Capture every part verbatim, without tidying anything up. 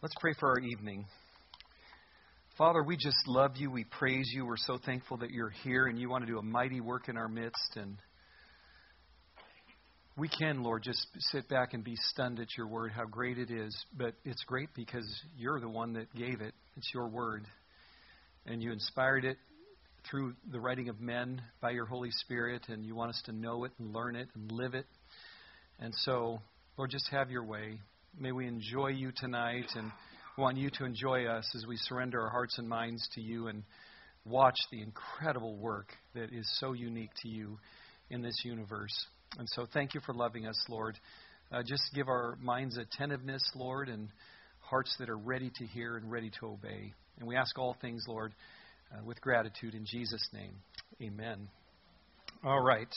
Let's pray for our evening. Father, we just love you. We praise you. We're so thankful that you're here and you want to do a mighty work in our midst. And we can, Lord, just sit back and be stunned at your word, how great it is. But it's great because you're the one that gave it. It's your word. And you inspired it through the writing of men by your Holy Spirit. And you want us to know it and learn it and live it. And so, Lord, just have your way. May we enjoy you tonight, and we want you to enjoy us as we surrender our hearts and minds to you and watch the incredible work that is so unique to you in this universe. And so thank you for loving us, Lord. Uh, just give our minds attentiveness, Lord, and hearts that are ready to hear and ready to obey. And we ask all things, Lord, uh, with gratitude in Jesus' name. Amen. All right.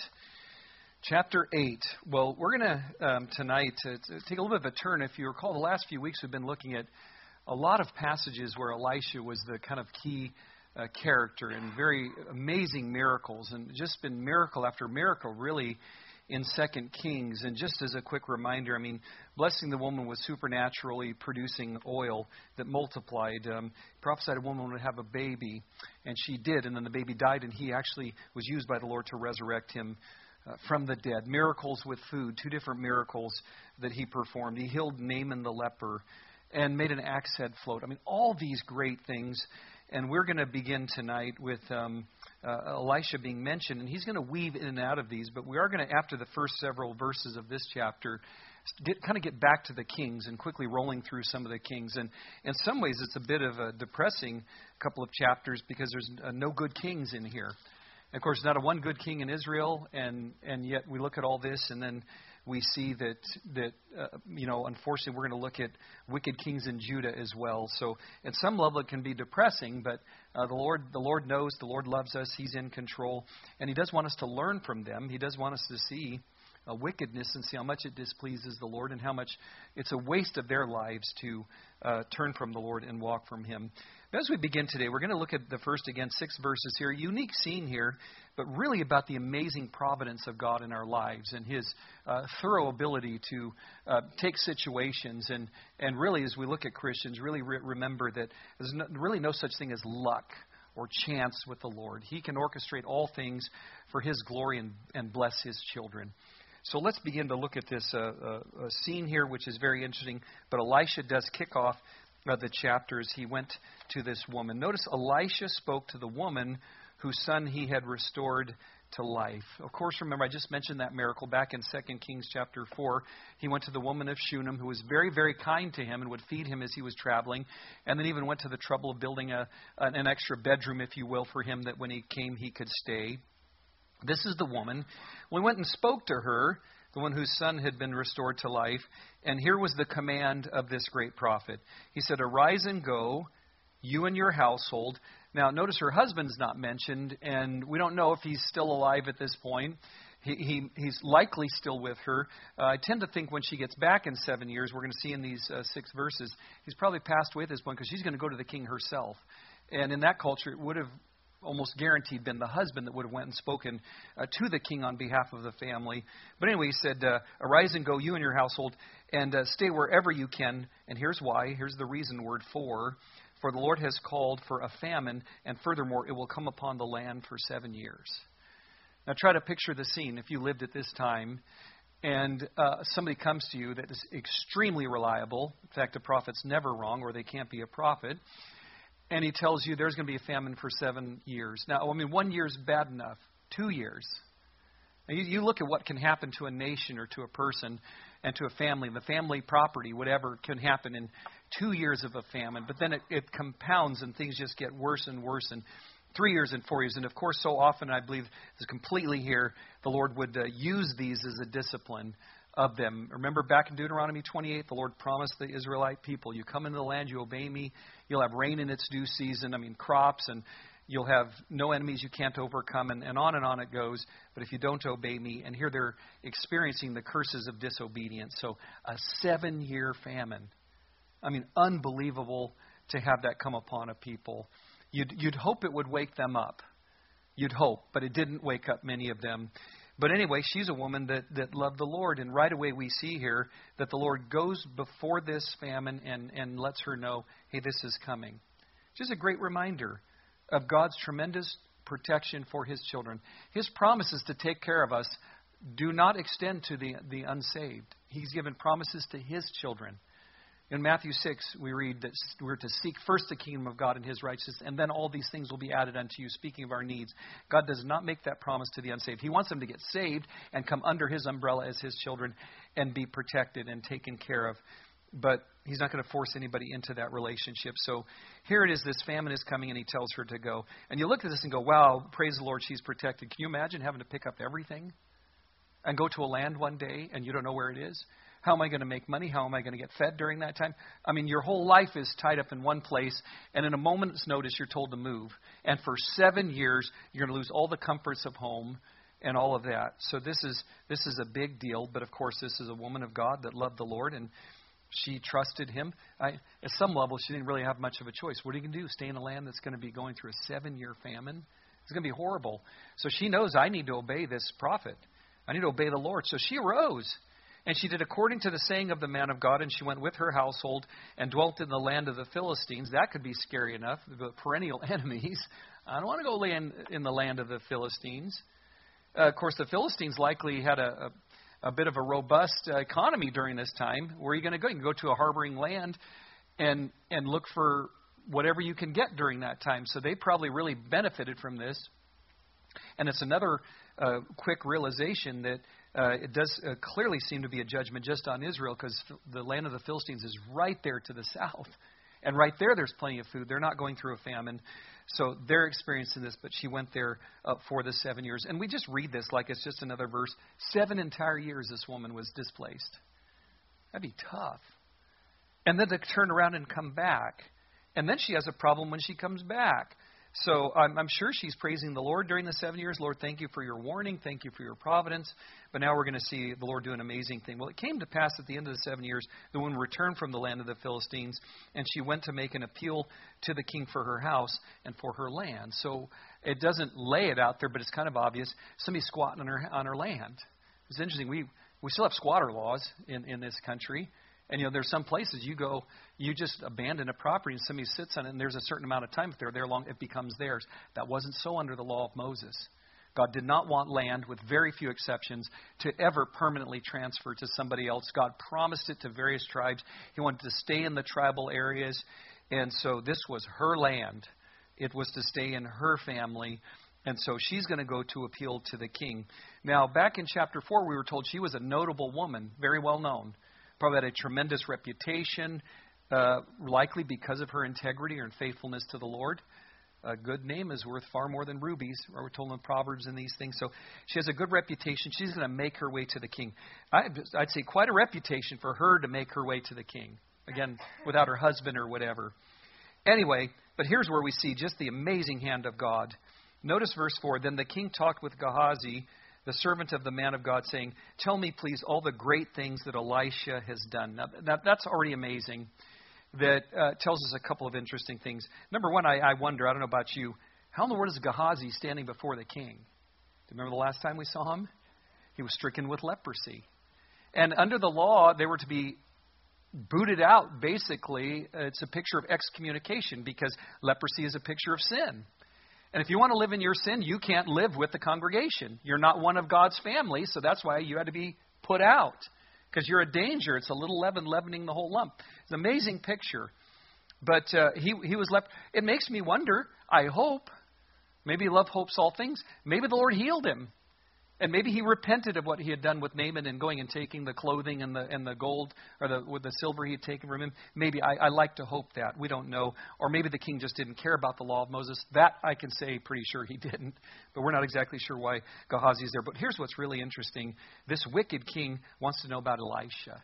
Chapter eight. Well, we're going to, um, tonight, uh, take a little bit of a turn. If you recall, the last few weeks we've been looking at a lot of passages where Elisha was the kind of key uh, character and very amazing miracles, and just been miracle after miracle, really, in Second Kings. And just as a quick reminder, I mean, blessing the woman with supernaturally producing oil that multiplied. Um, prophesied a woman would have a baby, and she did, and then the baby died, and he actually was used by the Lord to resurrect him Uh, from the dead. Miracles with food, two different miracles that he performed. He healed Naaman the leper and made an axe head float. I mean, all these great things. And we're going to begin tonight with um, uh, Elisha being mentioned. And he's going to weave in and out of these. But we are going to, after the first several verses of this chapter, get, kind of get back to the kings and quickly rolling through some of the kings. And in some ways, it's a bit of a depressing couple of chapters because there's uh, no good kings in here. Of course, not a one good king in Israel, and, and yet we look at all this, and then we see that, that uh, you know, unfortunately, we're going to look at wicked kings in Judah as well. So at some level, it can be depressing, but uh, the Lord the Lord knows, the Lord loves us, He's in control, and He does want us to learn from them. He does want us to see uh, wickedness and see how much it displeases the Lord and how much it's a waste of their lives to uh, turn from the Lord and walk from Him. As we begin today, we're going to look at the first, again, six verses here. Unique scene here, but really about the amazing providence of God in our lives and His uh, thorough ability to uh, take situations. And, and really, as we look at Christians, really re- remember that there's no, really no such thing as luck or chance with the Lord. He can orchestrate all things for His glory and, and bless His children. So let's begin to look at this uh, uh, uh, scene here, which is very interesting. But Elisha does kick off of the chapters. He went to this woman. Notice Elisha spoke to the woman whose son he had restored to life. Of course, remember, I just mentioned that miracle back in Second Kings chapter four. He went to the woman of Shunem, who was very, very kind to him and would feed him as he was traveling, and then even went to the trouble of building a an extra bedroom, if you will, for him, that when he came he could stay. This is the woman. We went and spoke to her, the one whose son had been restored to life. And here was the command of this great prophet. He said, "Arise and go, you and your household." Now, notice her husband's not mentioned, and we don't know if he's still alive at this point. He, he He's likely still with her. Uh, I tend to think when she gets back in seven years, we're going to see in these uh, six verses, he's probably passed away at this point because she's going to go to the king herself. And in that culture, it would have almost guaranteed been the husband that would have went and spoken uh, to the king on behalf of the family. But anyway, he said, uh, "Arise and go, you and your household, and uh, stay wherever you can." And here's why. Here's the reason word for. "For the Lord has called for a famine, and furthermore, it will come upon the land for seven years." Now try to picture the scene if you lived at this time, and uh, somebody comes to you that is extremely reliable. In fact, a prophet's never wrong, or they can't be a prophet. And he tells you there's going to be a famine for seven years. Now, I mean, one year is bad enough. Two years. Now, you, you look at what can happen to a nation or to a person and to a family, the family property, whatever can happen in two years of a famine. But then it, it compounds and things just get worse and worse. And three years and four years. And, of course, so often, I believe, is completely here, the Lord would uh, use these as a discipline of them. Remember back in Deuteronomy twenty-eight, the Lord promised the Israelite people, "You come into the land, you obey me, you'll have rain in its due season," I mean crops, and you'll have no enemies you can't overcome, and, and on and on it goes. But if you don't obey me, and here they're experiencing the curses of disobedience. So a seven-year famine. I mean, unbelievable to have that come upon a people. You'd, you'd hope it would wake them up. You'd hope, but it didn't wake up many of them. But anyway, she's a woman that, that loved the Lord. And right away we see here that the Lord goes before this famine and, and lets her know, hey, this is coming. Just a great reminder of God's tremendous protection for His children. His promises to take care of us do not extend to the, the unsaved. He's given promises to His children. In Matthew six, we read that we're to seek first the kingdom of God and His righteousness, and then all these things will be added unto you, speaking of our needs. God does not make that promise to the unsaved. He wants them to get saved and come under His umbrella as His children and be protected and taken care of. But He's not going to force anybody into that relationship. So here it is, this famine is coming, and He tells her to go. And you look at this and go, wow, praise the Lord, she's protected. Can you imagine having to pick up everything and go to a land one day and you don't know where it is? How am I going to make money? How am I going to get fed during that time? I mean, your whole life is tied up in one place, and in a moment's notice, you're told to move. And for seven years, you're going to lose all the comforts of home and all of that. So this is this is a big deal. But, of course, this is a woman of God that loved the Lord, and she trusted Him. I, at some level, she didn't really have much of a choice. What are you going to do? Stay in a land that's going to be going through a seven-year famine? It's going to be horrible. So she knows, I need to obey this prophet. I need to obey the Lord. So she arose. And she did according to the saying of the man of God, and she went with her household and dwelt in the land of the Philistines. That could be scary enough, the perennial enemies. I don't want to go land in the land of the Philistines. Uh, of course, the Philistines likely had a, a, a bit of a robust uh, economy during this time. Where are you going to go? You can go to a harboring land and and look for whatever you can get during that time. So they probably really benefited from this. And it's another uh, quick realization that Uh, it does uh, clearly seem to be a judgment just on Israel, because the land of the Philistines is right there to the south. And right there, there's plenty of food. They're not going through a famine. So they're experiencing this, but she went there uh, for the seven years. And we just read this like it's just another verse. Seven entire years this woman was displaced. That'd be tough. And then to turn around and come back. And then she has a problem when she comes back. So I'm, I'm sure she's praising the Lord during the seven years. Lord, thank you for your warning. Thank you for your providence. But now we're going to see the Lord do an amazing thing. Well, it came to pass at the end of the seven years, the woman returned from the land of the Philistines, and she went to make an appeal to the king for her house and for her land. So it doesn't lay it out there, but it's kind of obvious. Somebody's squatting on her on her land. It's interesting. We we still have squatter laws in, in this country. And, you know, there's some places you go, you just abandon a property and somebody sits on it, and there's a certain amount of time. If they're there long, it becomes theirs. That wasn't so under the law of Moses. God did not want land, with very few exceptions, to ever permanently transfer to somebody else. God promised it to various tribes. He wanted to stay in the tribal areas. And so this was her land. It was to stay in her family. And so she's going to go to appeal to the king. Now, back in chapter four, we were told she was a notable woman, very well known. Probably had a tremendous reputation, uh, likely because of her integrity and faithfulness to the Lord. A good name is worth far more than rubies, we're told in Proverbs and these things. So she has a good reputation. She's going to make her way to the king. I, I'd say quite a reputation for her to make her way to the king. Again, without her husband or whatever. Anyway, but here's where we see just the amazing hand of God. Notice verse four. Then the king talked with Gehazi, the servant of the man of God, saying, tell me, please, all the great things that Elisha has done. Now, that, that's already amazing. That uh, tells us a couple of interesting things. Number one, I, I wonder, I don't know about you, how in the world is Gehazi standing before the king? Do you remember the last time we saw him? He was stricken with leprosy. And under the law, they were to be booted out, basically. It's a picture of excommunication, because leprosy is a picture of sin. And if you want to live in your sin, you can't live with the congregation. You're not one of God's family, so that's why you had to be put out. Because you're a danger. It's a little leaven leavening the whole lump. It's an amazing picture. But uh, he he was left. It makes me wonder, I hope, maybe love hopes all things. Maybe the Lord healed him. And maybe he repented of what he had done with Naaman and going and taking the clothing and the and the gold or the with the silver he had taken from him. Maybe I, I like to hope that. We don't know. Or maybe the king just didn't care about the law of Moses. That I can say pretty sure he didn't. But we're not exactly sure why Gehazi is there. But here's what's really interesting. This wicked king wants to know about Elisha.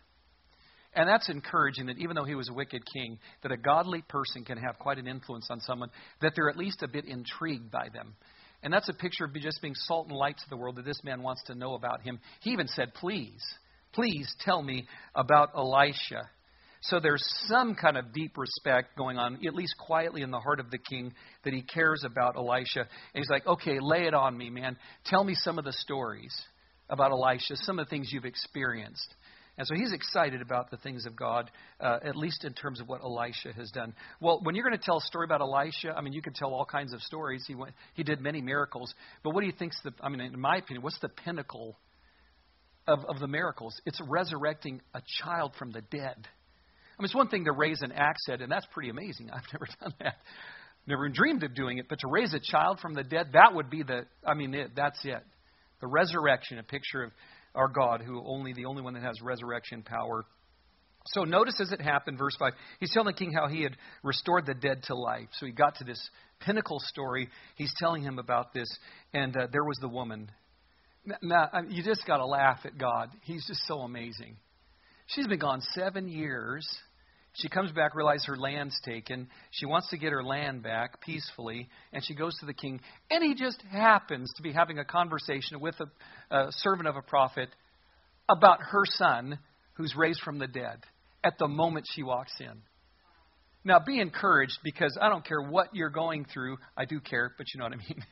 And that's encouraging, that even though he was a wicked king, that a godly person can have quite an influence on someone, that they're at least a bit intrigued by them. And that's a picture of just being salt and light to the world, that this man wants to know about him. He even said, please, please tell me about Elisha. So there's some kind of deep respect going on, at least quietly in the heart of the king, that he cares about Elisha. And he's like, okay, lay it on me, man. Tell me some of the stories. about Elisha, some of the things you've experienced. And so he's excited about the things of God, uh, at least in terms of what Elisha has done. Well, when you're going to tell a story about Elisha, I mean, you could tell all kinds of stories. He went, he did many miracles. But what do you think's the, I mean, in my opinion, what's the pinnacle of, of the miracles? It's resurrecting a child from the dead. I mean, it's one thing to raise an axe head, and that's pretty amazing. I've never done that. Never dreamed of doing it. But to raise a child from the dead, that would be the, I mean, it, that's it. The resurrection, a picture of our God, who only the only one that has resurrection power. So notice as it happened, verse five, he's telling the king how he had restored the dead to life. So he got to this pinnacle story. He's telling him about this, and uh, there was the woman. Now, you just got to laugh at God. He's just so amazing. She's been gone seven years. She comes back, realizes her land's taken. She wants to get her land back peacefully, and she goes to the king. And he just happens to be having a conversation with a, a servant of a prophet about her son who's raised from the dead at the moment she walks in. Now, be encouraged, because I don't care what you're going through. I do care, but you know what I mean.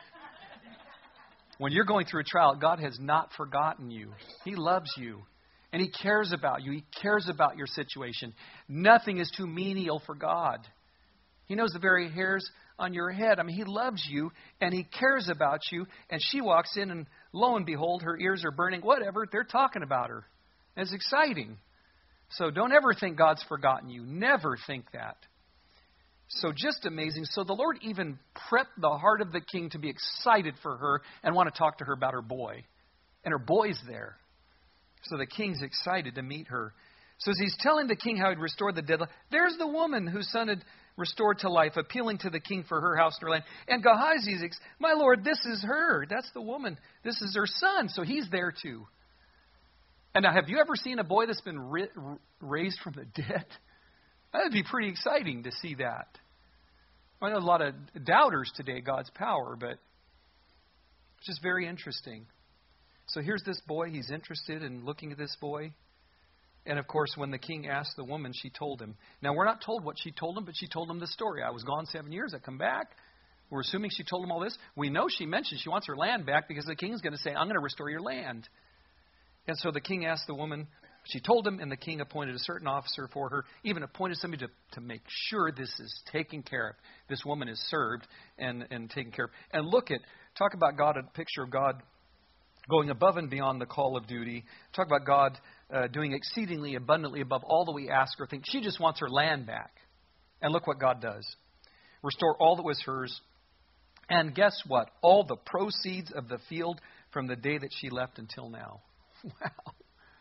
When you're going through a trial, God has not forgotten you. He loves you. And He cares about you. He cares about your situation. Nothing is too menial for God. He knows the very hairs on your head. I mean, He loves you and He cares about you. And she walks in and lo and behold, her ears are burning. Whatever, they're talking about her. And it's exciting. So don't ever think God's forgotten you. Never think that. So just amazing. So the Lord even prepped the heart of the king to be excited for her and want to talk to her about her boy. And her boy's there. So the king's excited to meet her. So as he's telling the king how he'd restored the dead, there's the woman whose son had restored to life, appealing to the king for her house and her land. And Gehazi, my lord, this is her. That's the woman. This is her son. So he's there too. And now, have you ever seen a boy that's been ri- raised from the dead? That would be pretty exciting to see that. I know a lot of doubters today, God's power, but it's just very interesting. So here's this boy. He's interested in looking at this boy. And, of course, when the king asked the woman, she told him. Now, we're not told what she told him, but she told him the story. I was gone seven years. I come back. We're assuming she told him all this. We know she mentioned she wants her land back because the king's going to say, I'm going to restore your land. And so the king asked the woman. She told him, and the king appointed a certain officer for her, even appointed somebody to, to make sure this is taken care of. This woman is served and, and taken care of. And look at, talk about God, a picture of God going above and beyond the call of duty. Talk about God uh, doing exceedingly abundantly above all that we ask or think. She just wants her land back. And look what God does. Restore all that was hers. And guess what? All the proceeds of the field from the day that she left until now. Wow.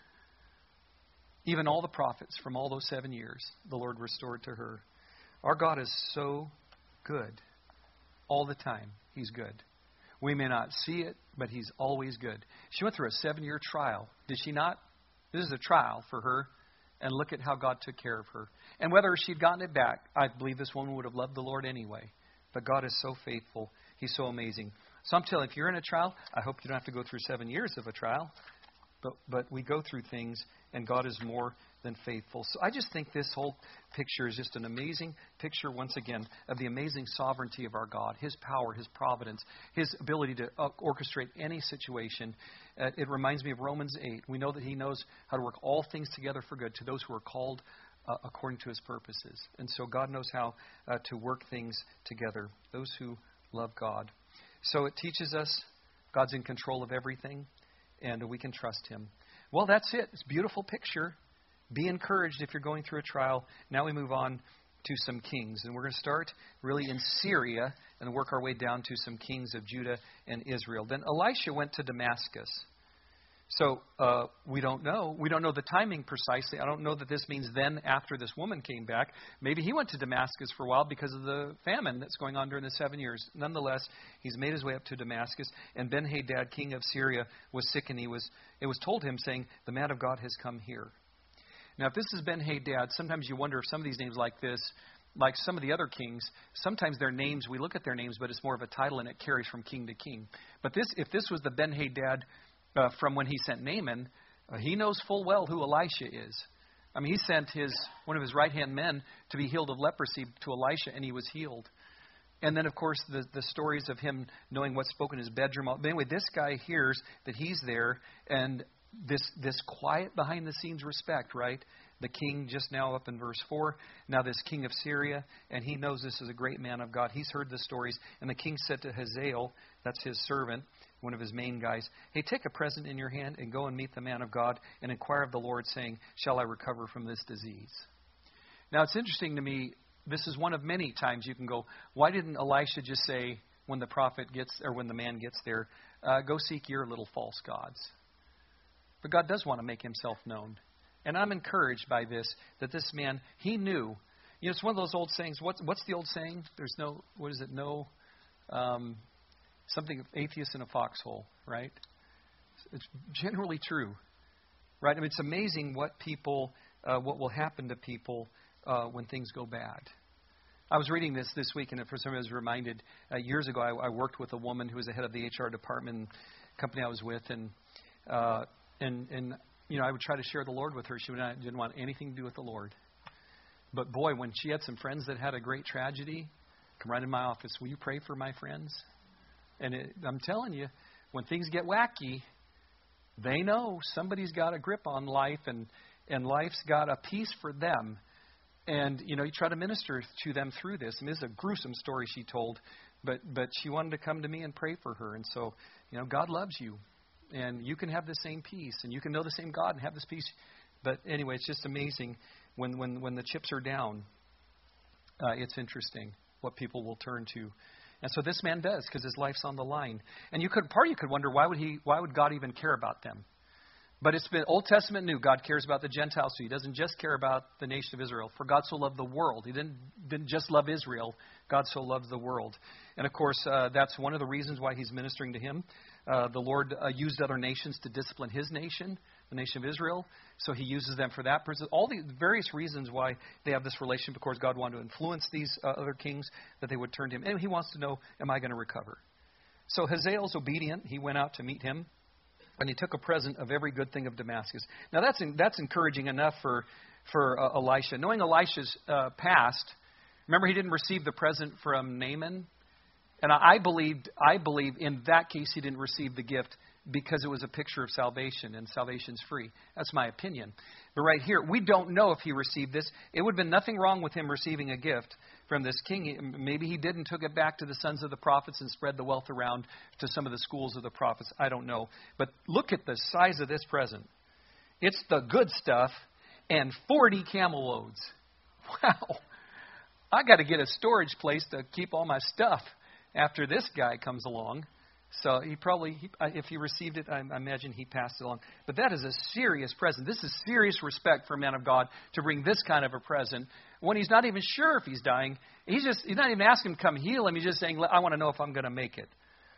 Even all the profits from all those seven years, the Lord restored to her. Our God is so good. All the time, He's good. We may not see it, but He's always good. She went through a seven-year trial. Did she not? This is a trial for her. And look at how God took care of her. And whether she'd gotten it back, I believe this woman would have loved the Lord anyway. But God is so faithful. He's so amazing. So I'm telling you, if you're in a trial, I hope you don't have to go through seven years of a trial. But but we go through things, and God is more than faithful. So I just think this whole picture is just an amazing picture, once again, of the amazing sovereignty of our God, His power, His providence, His ability to uh, orchestrate any situation. Uh, it reminds me of Romans eight. We know that He knows how to work all things together for good to those who are called uh, according to His purposes. And so God knows how uh, to work things together, those who love God. So it teaches us God's in control of everything, and we can trust Him. Well, that's it. It's a beautiful picture. Be encouraged if you're going through a trial. Now we move on to some kings. And we're going to start really in Syria and work our way down to some kings of Judah and Israel. Then Elisha went to Damascus. So uh, we don't know. We don't know the timing precisely. I don't know that this means then after this woman came back. Maybe he went to Damascus for a while because of the famine that's going on during the seven years. Nonetheless, he's made his way up to Damascus. And Ben-Hadad, king of Syria, was sick, and he was. It was told him, saying, the man of God has come here. Now, if this is Ben-Hadad, sometimes you wonder if some of these names like this, like some of the other kings, sometimes their names, we look at their names, but it's more of a title and it carries from king to king. But this, if this was the Ben-Hadad Uh, from when he sent Naaman, uh, he knows full well who Elisha is. I mean, he sent his one of his right-hand men to be healed of leprosy to Elisha, and he was healed. And then, of course, the, the stories of him knowing what spoke in his bedroom. But anyway, this guy hears that he's there, and this this quiet behind-the-scenes respect, right? The king just now up in verse four, now this king of Syria, and he knows this is a great man of God. He's heard the stories. And the king said to Hazael, that's his servant, one of his main guys, hey, take a present in your hand and go and meet the man of God and inquire of the Lord, saying, shall I recover from this disease? Now, it's interesting to me, this is one of many times you can go, why didn't Elisha just say, when the prophet gets, or when the man gets there, uh, go seek your little false gods? But God does want to make himself known. And I'm encouraged by this, that this man, he knew. You know, it's one of those old sayings. What's, what's the old saying? There's no, what is it? No, um, something, atheist in a foxhole, right? It's generally true, right? I mean, it's amazing what people, uh, what will happen to people uh, when things go bad. I was reading this this week, and for some reason I was reminded, uh, years ago I, I worked with a woman who was the head of the H R department in the company I was with, and uh, and and you know, I would try to share the Lord with her. She would not, didn't want anything to do with the Lord. But boy, when she had some friends that had a great tragedy, come right in my office. Will you pray for my friends? And it, I'm telling you, when things get wacky, they know somebody's got a grip on life, and, and life's got a piece for them. And, you know, you try to minister to them through this. I mean, this is a gruesome story she told, but but she wanted to come to me and pray for her. And so, you know, God loves you. And you can have the same peace, and you can know the same God and have this peace. But anyway, it's just amazing when when, when the chips are down. Uh, it's interesting what people will turn to, and so this man does, because his life's on the line. And you could part of you could wonder, why would he? Why would God even care about them? But it's been Old Testament, New. God cares about the Gentiles too. He doesn't just care about the nation of Israel. For God so loved the world. He didn't didn't just love Israel. God so loved the world. And of course, uh, that's one of the reasons why he's ministering to him. Uh, the Lord uh, used other nations to discipline his nation, the nation of Israel. So he uses them for that purpose. All the various reasons why they have this relationship. Of course, God wanted to influence these uh, other kings, that they would turn to him. And he wants to know, am I going to recover? So Hazael's obedient. He went out to meet him, and he took a present of every good thing of Damascus. Now that's that's encouraging enough for for uh, Elisha. Knowing Elisha's uh, past, remember he didn't receive the present from Naaman. And I believed, I believe in that case he didn't receive the gift because it was a picture of salvation, and salvation's free. That's my opinion. But right here, we don't know if he received this. It would have been nothing wrong with him receiving a gift from this king. Maybe he did and took it back to the sons of the prophets and spread the wealth around to some of the schools of the prophets. I don't know. But look at the size of this present. It's the good stuff and forty camel loads. Wow. I got to get a storage place to keep all my stuff after this guy comes along. So he probably, he, if he received it, I, I imagine he passed it along. But that is a serious present. This is serious respect for a man of God to bring this kind of a present when he's not even sure if he's dying. He's just, he's not even asking him to come heal him. He's just saying, I want to know if I'm going to make it.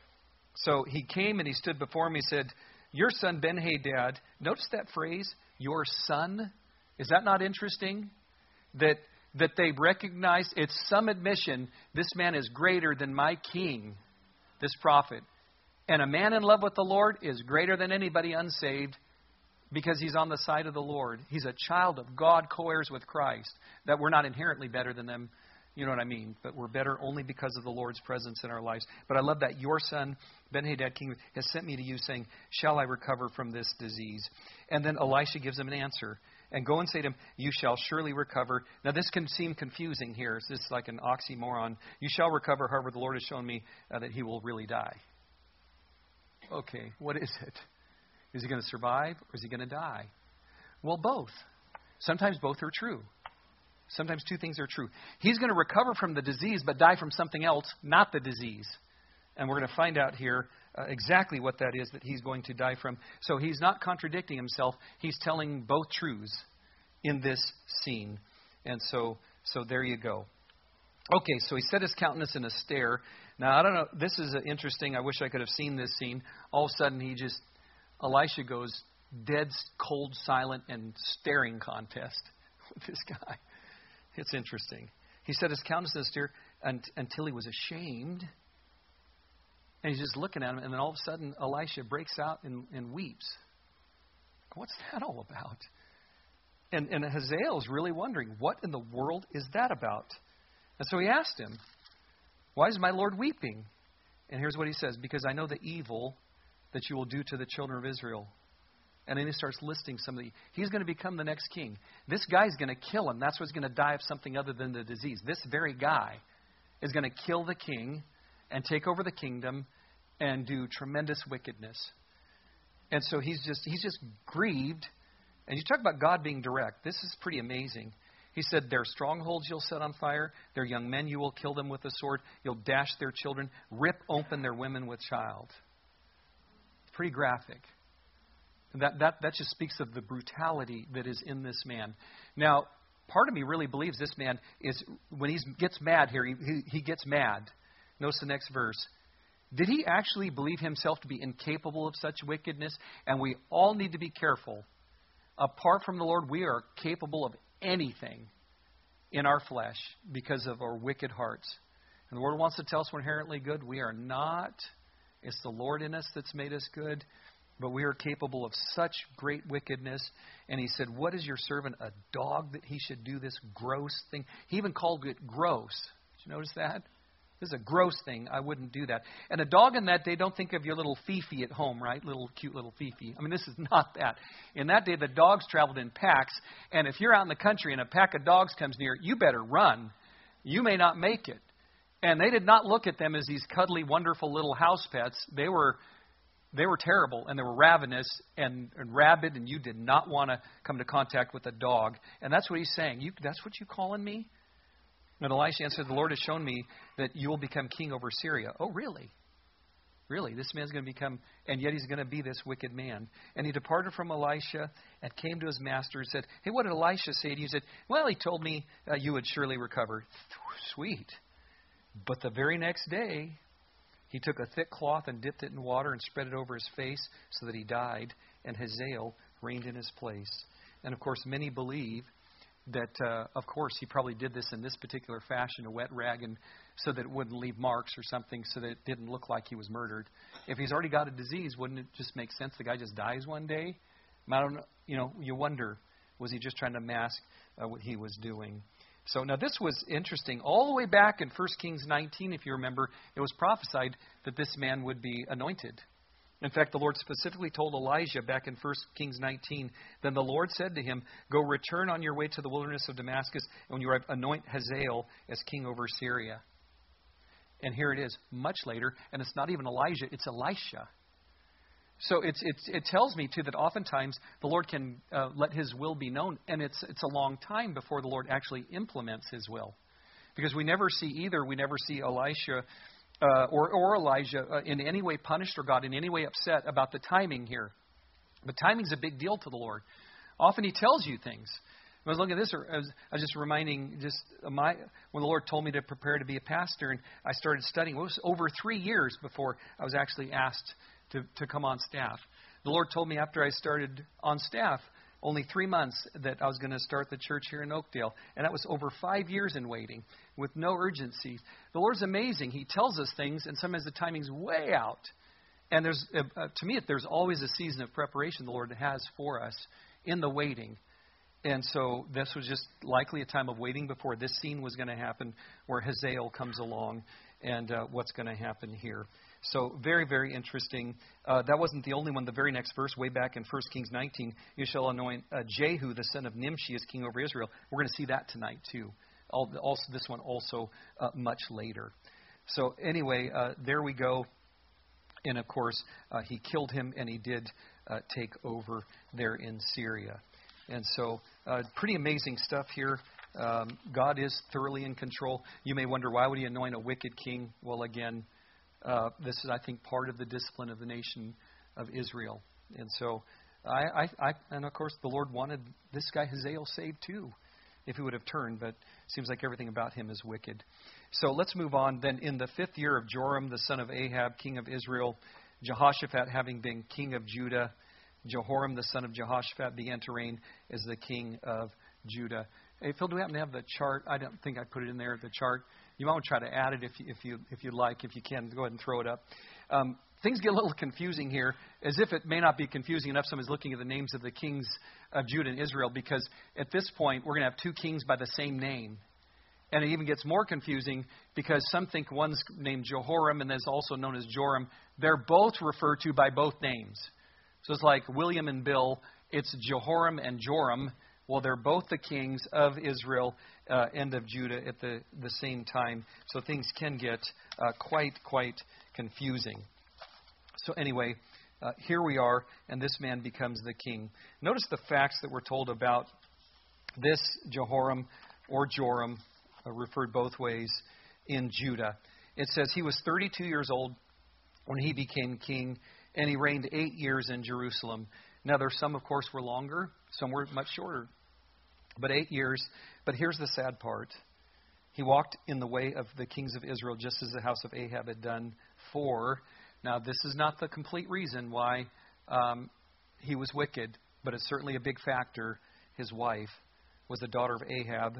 So he came and he stood before him. He said, your son Ben-Hadad, notice that phrase, your son. Is that not interesting? That that they recognize, it's some admission, this man is greater than my king, this prophet. And a man in love with the Lord is greater than anybody unsaved because he's on the side of the Lord. He's a child of God, co-heirs with Christ. That we're not inherently better than them, you know what I mean? But we're better only because of the Lord's presence in our lives. But I love that your son, Ben-Hadad, king, has sent me to you saying, shall I recover from this disease? And then Elisha gives him an answer. And go and say to him, you shall surely recover. Now, this can seem confusing here. It's just like an oxymoron. You shall recover, however, the Lord has shown me uh, that he will really die. Okay, what is it? Is he going to survive or is he going to die? Well, both. Sometimes both are true. Sometimes two things are true. He's going to recover from the disease but die from something else, not the disease. And we're going to find out here uh, exactly what that is that he's going to die from. So he's not contradicting himself. He's telling both truths in this scene. And so so there you go. Okay, so he set his countenance in a stare. Now, I don't know. This is interesting. I wish I could have seen this scene. All of a sudden, he just, Elisha goes dead, cold, silent, and staring contest with this guy. It's interesting. He set his countenance in a stare until he was ashamed. And he's just looking at him, and then all of a sudden, Elisha breaks out and, and weeps. What's that all about? And, and Hazael is really wondering, what in the world is that about? And so he asked him, Why is my Lord weeping? And here's what he says, because I know the evil that you will do to the children of Israel. And then he starts listing some of the, he's going to become the next king. This guy's going to kill him. That's what's going to die of something other than the disease. This very guy is going to kill the king and take over the kingdom and do tremendous wickedness. And so he's just, he's just grieved. And you talk about God being direct. This is pretty amazing. He said, their strongholds you'll set on fire. Their young men you will kill them with the sword. You'll dash their children. Rip open their women with child. It's pretty graphic. That, that, that just speaks of the brutality that is in this man. Now, part of me really believes this man is, when he gets mad here, he, he, he gets mad. Notice the next verse. Did he actually believe himself to be incapable of such wickedness? And we all need to be careful. Apart from the Lord, we are capable of anything in our flesh because of our wicked hearts. And the Lord wants to tell us we're inherently good. We are not. It's the Lord in us that's made us good. But we are capable of such great wickedness. And he said, what is your servant, a dog, that he should do this gross thing? He even called it gross. Did you notice that? This is a gross thing. I wouldn't do that. And a dog in that day, don't think of your little Fifi at home, right? Little cute little Fifi. I mean, this is not that. In that day, the dogs traveled in packs. And if you're out in the country and a pack of dogs comes near, you better run. You may not make it. And they did not look at them as these cuddly, wonderful little house pets. They were they were terrible, and they were ravenous and, and rabid, and you did not want to come into contact with a dog. And that's what he's saying. You, that's what you calling me? And Elisha answered, the Lord has shown me that you will become king over Syria. Oh, really? Really? This man's going to become, and yet he's going to be this wicked man. And he departed from Elisha and came to his master and said, hey, what did Elisha say to you? He said, well, he told me uh, you would surely recover. Sweet. But the very next day, he took a thick cloth and dipped it in water and spread it over his face so that he died, and Hazael reigned in his place. And, of course, many believe that, uh, of course, he probably did this in this particular fashion, a wet rag, and so that it wouldn't leave marks or something, so that it didn't look like he was murdered. If he's already got a disease, wouldn't it just make sense the guy just dies one day? I don't know. You know, you wonder, was he just trying to mask uh, what he was doing? So now this was interesting. All the way back in First Kings nineteen, if you remember, it was prophesied that this man would be anointed. In fact, the Lord specifically told Elijah back in First Kings nineteen, then the Lord said to him, go return on your way to the wilderness of Damascus, and when you arrive, anoint Hazael as king over Syria. And here it is, much later, and it's not even Elijah, it's Elisha. So it's, it's, it tells me, too, that oftentimes the Lord can uh, let his will be known, and it's, it's a long time before the Lord actually implements his will. Because we never see either, we never see Elisha uh, or, or Elijah uh, in any way punished or God in any way upset about the timing here. But timing's a big deal to the Lord. Often he tells you things. I was looking at this, I was, I was just reminding, just my when the Lord told me to prepare to be a pastor, and I started studying. It was over three years before I was actually asked to, to come on staff. The Lord told me after I started on staff, only three months, that I was going to start the church here in Oakdale. And that was over five years in waiting with no urgency. The Lord's amazing. He tells us things, and sometimes the timing's way out. And there's, uh, to me, there's always a season of preparation the Lord has for us in the waiting. And so this was just likely a time of waiting before this scene was going to happen, where Hazael comes along, and uh, what's going to happen here. So very, very interesting. Uh, that wasn't the only one. The very next verse, way back in First Kings nineteen, you shall anoint uh, Jehu, the son of Nimshi, as king over Israel. We're going to see that tonight, too. Also, this one also uh, much later. So anyway, uh, there we go. And, of course, uh, he killed him, and he did uh, take over there in Syria. And so uh, pretty amazing stuff here. Um, God is thoroughly in control. You may wonder, why would he anoint a wicked king? Well, again, uh, this is, I think, part of the discipline of the nation of Israel. And so, I, I, I and of course, the Lord wanted this guy Hazael saved too, if he would have turned. But it seems like everything about him is wicked. So let's move on. Then in the fifth year of Joram, the son of Ahab, king of Israel, Jehoshaphat having been king of Judah, Jehoram, the son of Jehoshaphat, began to reign as the king of Judah. Hey, Phil, do we happen to have the chart? I don't think I put it in there, the chart. You might want to try to add it if you, if you, if you'd like. If you can, go ahead and throw it up. Um, things get a little confusing here, as if it may not be confusing enough. Someone's looking at the names of the kings of Judah and Israel, because at this point, we're going to have two kings by the same name. And it even gets more confusing because some think one's named Jehoram and is also known as Joram. They're both referred to by both names. So it's like William and Bill. It's Jehoram and Joram. Well, they're both the kings of Israel uh, and of Judah at the, the same time. So things can get uh, quite, quite confusing. So anyway, uh, here we are, and this man becomes the king. Notice the facts that we're told about this Jehoram or Joram, uh, referred both ways, in Judah. It says he was thirty-two years old when he became king, and he reigned eight years in Jerusalem. Now, there's some, of course, were longer. Some were much shorter. But eight years. But here's the sad part. He walked in the way of the kings of Israel, just as the house of Ahab had done. For, now, this is not the complete reason why um, he was wicked, but it's certainly a big factor. His wife was the daughter of Ahab.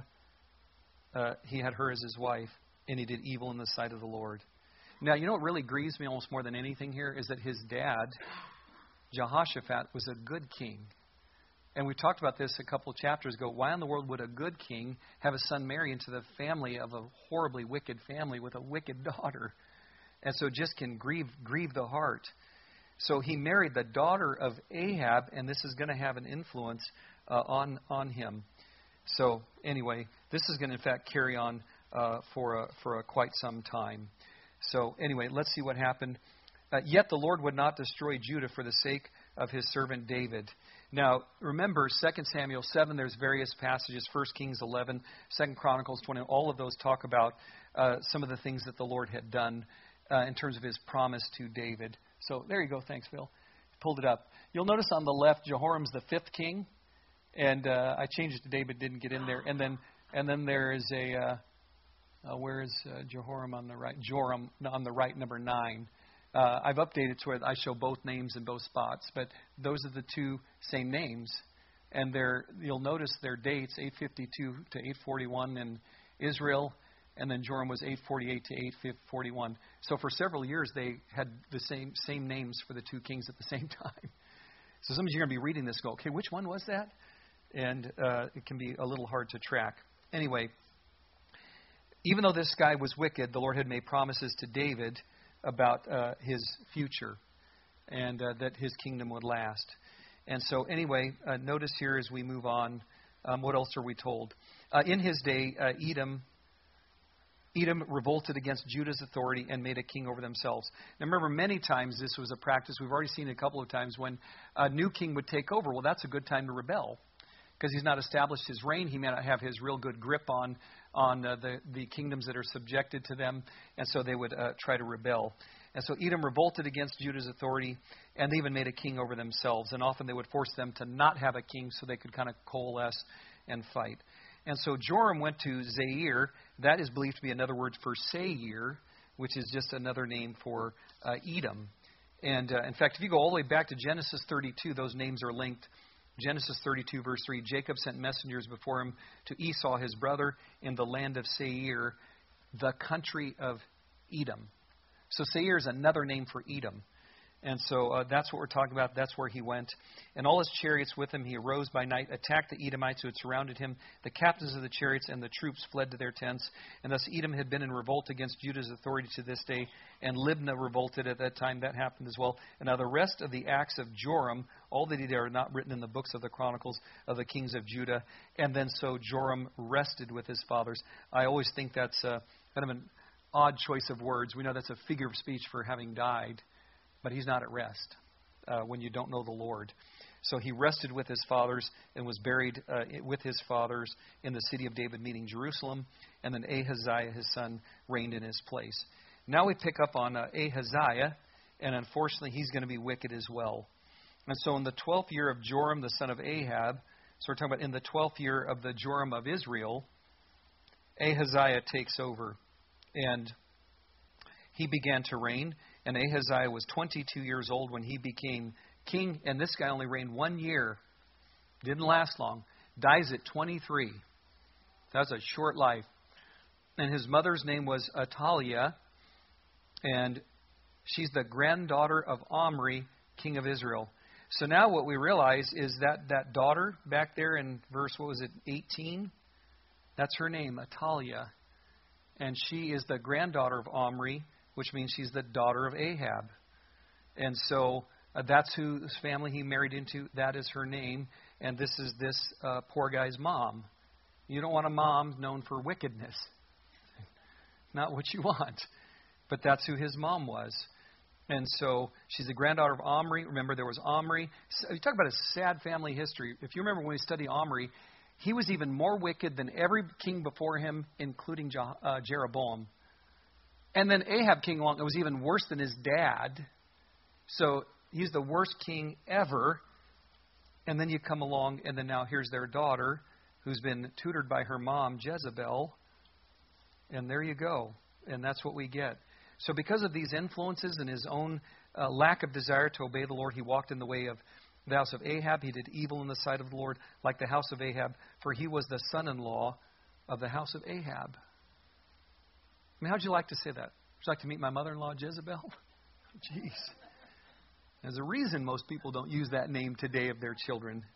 Uh, he had her as his wife, and he did evil in the sight of the Lord. Now, you know what really grieves me almost more than anything here is that his dad, Jehoshaphat, was a good king. And we talked about this a couple of chapters ago. Why in the world would a good king have a son marry into the family of a horribly wicked family with a wicked daughter? And so it just can grieve, grieve the heart. So he married the daughter of Ahab, and this is going to have an influence uh, on, on him. So anyway, this is going to, in fact, carry on uh, for, a, for a quite some time. So anyway, let's see what happened. Uh, Yet the Lord would not destroy Judah for the sake of his servant David. Now, remember, Second Samuel seven, there's various passages. First Kings eleven, Second Chronicles twenty. All of those talk about uh, some of the things that the Lord had done uh, in terms of his promise to David. So there you go. Thanks, Phil. Pulled it up. You'll notice on the left, Jehoram's the fifth king. And uh, I changed it to David, didn't get in there. And then and then there is a, uh, uh, where is uh, Jehoram on the right? Joram on the right, number nine. Uh, I've updated to where I show both names in both spots, but those are the two same names. And they're, you'll notice their dates, eight fifty-two to eight forty-one in Israel, and then Joram was eight forty-eight to eight forty-one. So for several years, they had the same same names for the two kings at the same time. So some of you are going to be reading this and go, okay, which one was that? And uh, it can be a little hard to track. Anyway, even though this guy was wicked, the Lord had made promises to David about uh, his future and uh, that his kingdom would last. And so anyway, uh, notice here as we move on, um, what else are we told? Uh, in his day, uh, Edom, Edom revolted against Judah's authority and made a king over themselves. Now remember, many times this was a practice. We've already seen it a couple of times when a new king would take over. Well, that's a good time to rebel because he's not established his reign. He may not have his real good grip on on uh, the, the kingdoms that are subjected to them, and so they would uh, try to rebel. And so Edom revolted against Judah's authority, and they even made a king over themselves. And often they would force them to not have a king so they could kind of coalesce and fight. And so Joram went to Zair. That is believed to be another word for Seir, which is just another name for uh, Edom. And uh, in fact, if you go all the way back to Genesis thirty-two, those names are linked. Genesis thirty-two, verse three, Jacob sent messengers before him to Esau, his brother, in the land of Seir, the country of Edom. So Seir is another name for Edom. And so uh, that's what we're talking about. That's where he went. And all his chariots with him, he arose by night, attacked the Edomites who had surrounded him. The captains of the chariots and the troops fled to their tents. And thus Edom had been in revolt against Judah's authority to this day. And Libnah revolted at that time. That happened as well. And now the rest of the acts of Joram, all that he did are not written in the books of the Chronicles of the kings of Judah. And then so Joram rested with his fathers. I always think that's a, kind of an odd choice of words. We know that's a figure of speech for having died. But he's not at rest uh, when you don't know the Lord. So he rested with his fathers and was buried uh, with his fathers in the city of David, meaning Jerusalem. And then Ahaziah, his son, reigned in his place. Now we pick up on uh, Ahaziah, and unfortunately he's going to be wicked as well. And so in the twelfth year of Joram, the son of Ahab, so we're talking about in the twelfth year of the Joram of Israel, Ahaziah takes over. And he began to reign. And Ahaziah was twenty-two years old when he became king. And this guy only reigned one year. Didn't last long. Dies at twenty-three. That's a short life. And his mother's name was Athaliah. And she's the granddaughter of Omri, king of Israel. So now what we realize is that that daughter back there in verse, what was it, eighteen? That's her name, Athaliah. And she is the granddaughter of Omri, which means she's the daughter of Ahab. And so uh, that's whose family he married into. That is her name. And this is this uh, poor guy's mom. You don't want a mom known for wickedness. Not what you want. But that's who his mom was. And so she's the granddaughter of Omri. Remember, there was Omri. You talk about a sad family history. If you remember when we studied Omri, he was even more wicked than every king before him, including Je- uh, Jeroboam. And then Ahab came along. It was even worse than his dad. So he's the worst king ever. And then you come along, and then now here's their daughter, who's been tutored by her mom, Jezebel. And there you go. And that's what we get. So because of these influences and his own uh, lack of desire to obey the Lord, he walked in the way of the house of Ahab. He did evil in the sight of the Lord, like the house of Ahab, for he was the son-in-law of the house of Ahab. I mean, how'd you like to say that? Would you like to meet my mother-in-law, Jezebel? Jeez. There's a reason most people don't use that name today of their children.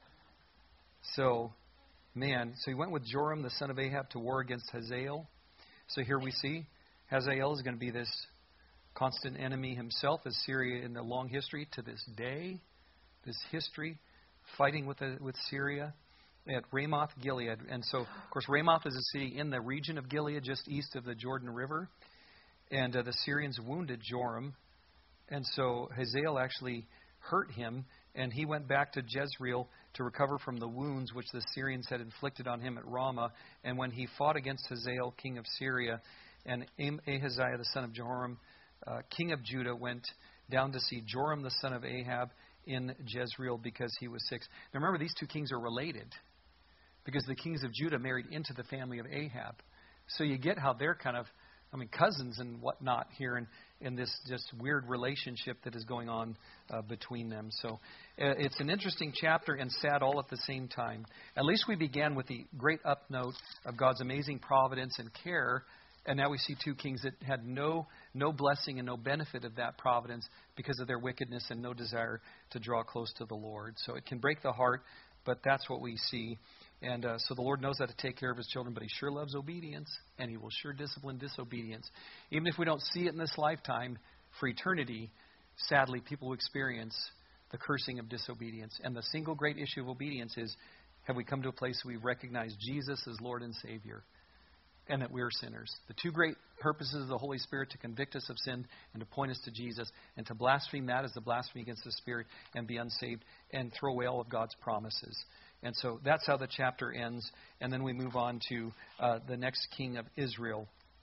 So, man, so he went with Joram, the son of Ahab, to war against Hazael. So here we see Hazael is going to be this constant enemy himself, as Syria in the long history to this day. This history, fighting with the, with Syria at Ramoth Gilead. And so, of course, Ramoth is a city in the region of Gilead, just east of the Jordan River. And uh, the Syrians wounded Joram. And so Hazael actually hurt him, and he went back to Jezreel to recover from the wounds which the Syrians had inflicted on him at Ramah. And when he fought against Hazael, king of Syria, and Ahaziah, the son of Jehoram, uh, king of Judah, went down to see Joram, the son of Ahab, in Jezreel because he was sick. Now remember, these two kings are related because the kings of Judah married into the family of Ahab. So you get how they're kind of, I mean, cousins and whatnot here in, in this just weird relationship that is going on uh, between them. So uh, it's an interesting chapter and sad all at the same time. At least we began with the great upnote of God's amazing providence and care. And now we see two kings that had no no blessing and no benefit of that providence because of their wickedness and no desire to draw close to the Lord. So it can break the heart, but that's what we see. And uh, so the Lord knows how to take care of his children, but he sure loves obedience, and he will sure discipline disobedience. Even if we don't see it in this lifetime, for eternity, sadly, people will experience the cursing of disobedience. And the single great issue of obedience is, have we come to a place where we recognize Jesus as Lord and Savior? And that we're sinners. The two great purposes of the Holy Spirit: to convict us of sin and to point us to Jesus. And to blaspheme that is to blaspheme against the Spirit and be unsaved and throw away all of God's promises. And so that's how the chapter ends. And then we move on to uh, the next king of Israel.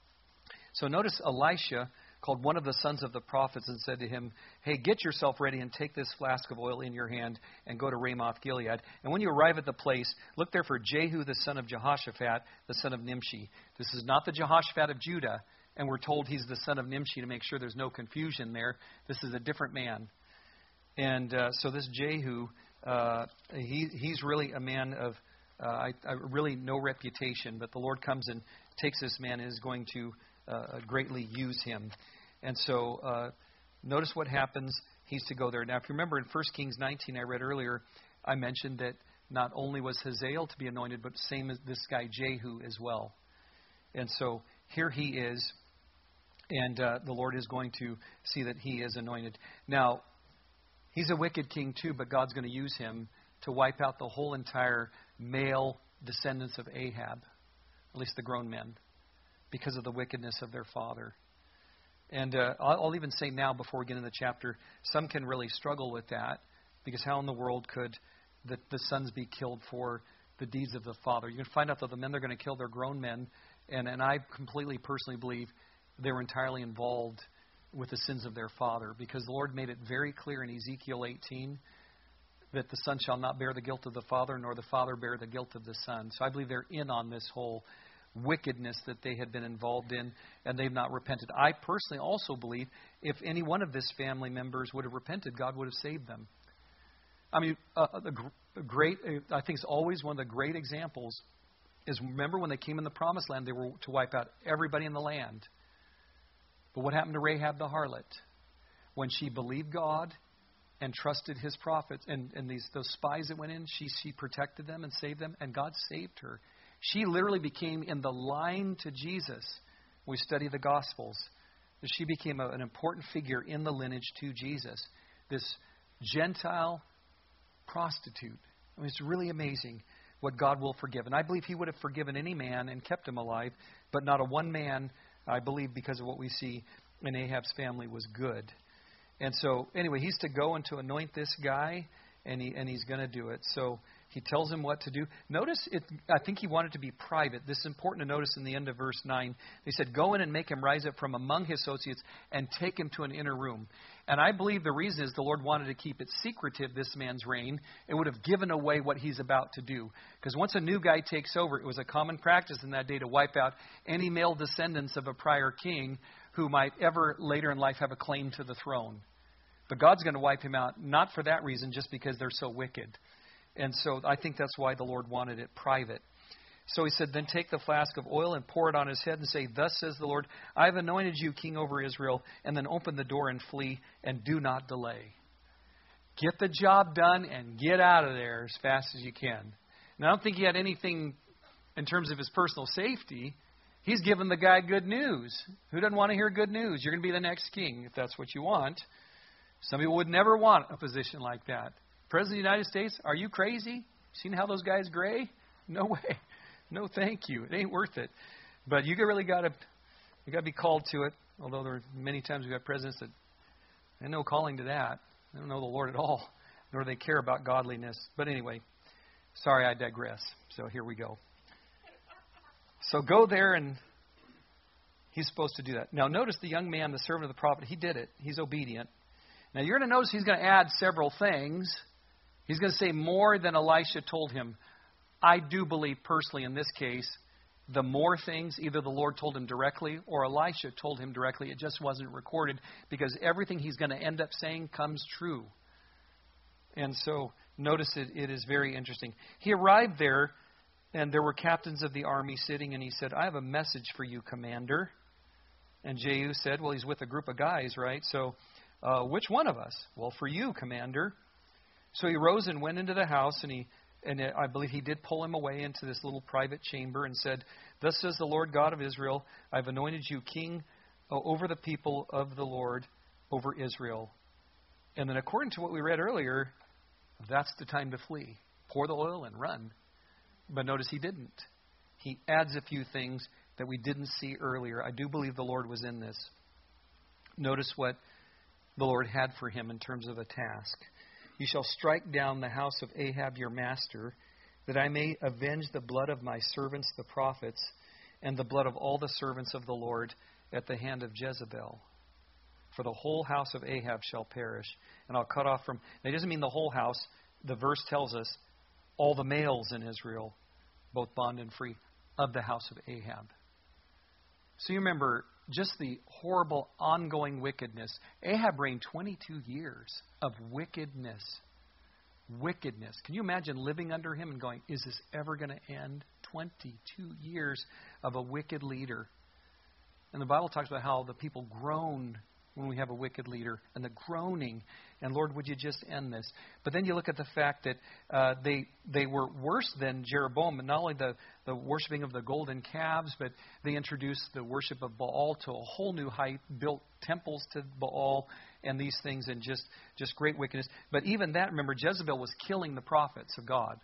So notice Elisha called one of the sons of the prophets and said to him, hey, get yourself ready and take this flask of oil in your hand and go to Ramoth Gilead. And when you arrive at the place, look there for Jehu, the son of Jehoshaphat, the son of Nimshi. This is not the Jehoshaphat of Judah, and we're told he's the son of Nimshi to make sure there's no confusion there. This is a different man. And uh, so this Jehu, uh, he, he's really a man of uh, I, I really no reputation, but the Lord comes and takes this man and is going to uh, greatly use him. And so uh, notice what happens. He's to go there. Now, if you remember in First Kings nineteen, I read earlier, I mentioned that not only was Hazael to be anointed, but same as this guy Jehu as well. And so here he is, and uh, the Lord is going to see that he is anointed. Now, he's a wicked king too, but God's going to use him to wipe out the whole entire male descendants of Ahab, at least the grown men, because of the wickedness of their father. And uh, I'll, I'll even say now, before we get into the chapter, some can really struggle with that, because how in the world could the, the sons be killed for the deeds of the father? You can find out that the men they're going to kill, they're grown men, and, and I completely personally believe they were entirely involved with the sins of their father, because the Lord made it very clear in Ezekiel eighteen that the son shall not bear the guilt of the father, nor the father bear the guilt of the son. So I believe they're in on this whole wickedness that they had been involved in, and they've not repented. I personally also believe if any one of this family members would have repented, God would have saved them. I mean, uh, the great, I think it's always one of the great examples is, remember when they came in the promised land, they were to wipe out everybody in the land. But what happened to Rahab the harlot? When she believed God and trusted his prophets and, and these those spies that went in, she she protected them and saved them, and God saved her. She literally became in the line to Jesus. We study the Gospels. She became a, an important figure in the lineage to Jesus. This Gentile prostitute. I mean, it's really amazing what God will forgive. And I believe He would have forgiven any man and kept him alive, but not a one man, I believe, because of what we see in Ahab's family, was good. And so, anyway, he's to go and to anoint this guy, and he and he's going to do it. So he tells him what to do. Notice, it, I think he wanted to be private. This is important to notice in the end of verse nine. They said, go in and make him rise up from among his associates and take him to an inner room. And I believe the reason is the Lord wanted to keep it secretive, this man's reign. It would have given away what he's about to do. Because once a new guy takes over, it was a common practice in that day to wipe out any male descendants of a prior king who might ever later in life have a claim to the throne. But God's going to wipe him out, not for that reason, just because they're so wicked. And so I think that's why the Lord wanted it private. So he said, then take the flask of oil and pour it on his head and say, thus says the Lord, I have anointed you king over Israel, and then open the door and flee, and do not delay. Get the job done and get out of there as fast as you can. And I don't think he had anything in terms of his personal safety. He's given the guy good news. Who doesn't want to hear good news? You're going to be the next king, if that's what you want. Some people would never want a position like that. President of the United States, are you crazy? Seen how those guys gray? No way. No, thank you. It ain't worth it. But you really got to, you got to be called to it. Although there are many times we've got presidents that have no calling to that. They don't know the Lord at all, nor do they care about godliness. But anyway, sorry, I digress. So here we go. So go there, and he's supposed to do that. Now notice the young man, the servant of the prophet. He did it. He's obedient. Now you're going to notice he's going to add several things. He's going to say more than Elisha told him. I do believe personally in this case, the more things, either the Lord told him directly or Elisha told him directly. It just wasn't recorded because everything he's going to end up saying comes true. And so notice it, it is very interesting. He arrived there, and there were captains of the army sitting, and he said, I have a message for you, commander. And Jehu said, well, he's with a group of guys, right? So uh, which one of us? Well, for you, commander. So he rose and went into the house, and he And I believe he did pull him away into this little private chamber and said, thus says the Lord God of Israel, I've anointed you king over the people of the Lord, over Israel. And then according to what we read earlier, that's the time to flee. Pour the oil and run. But notice he didn't. He adds a few things that we didn't see earlier. I do believe the Lord was in this. Notice what the Lord had for him in terms of a task. You shall strike down the house of Ahab your master, that I may avenge the blood of my servants the prophets, and the blood of all the servants of the Lord at the hand of Jezebel. For the whole house of Ahab shall perish, and I'll cut off from... That doesn't mean the whole house. The verse tells us all the males in Israel, both bond and free, of the house of Ahab. So you remember just the horrible ongoing wickedness. Ahab reigned twenty-two years of wickedness. Wickedness. Can you imagine living under him and going, is this ever going to end? twenty-two years of a wicked leader. And the Bible talks about how the people groan when we have a wicked leader, and the groaning, and Lord, would you just end this? But then you look at the fact that uh, they they were worse than Jeroboam, and not only the, the worshiping of the golden calves, but they introduced the worship of Baal to a whole new height, built temples to Baal, and these things, and just, just great wickedness. But even that, remember, Jezebel was killing the prophets of God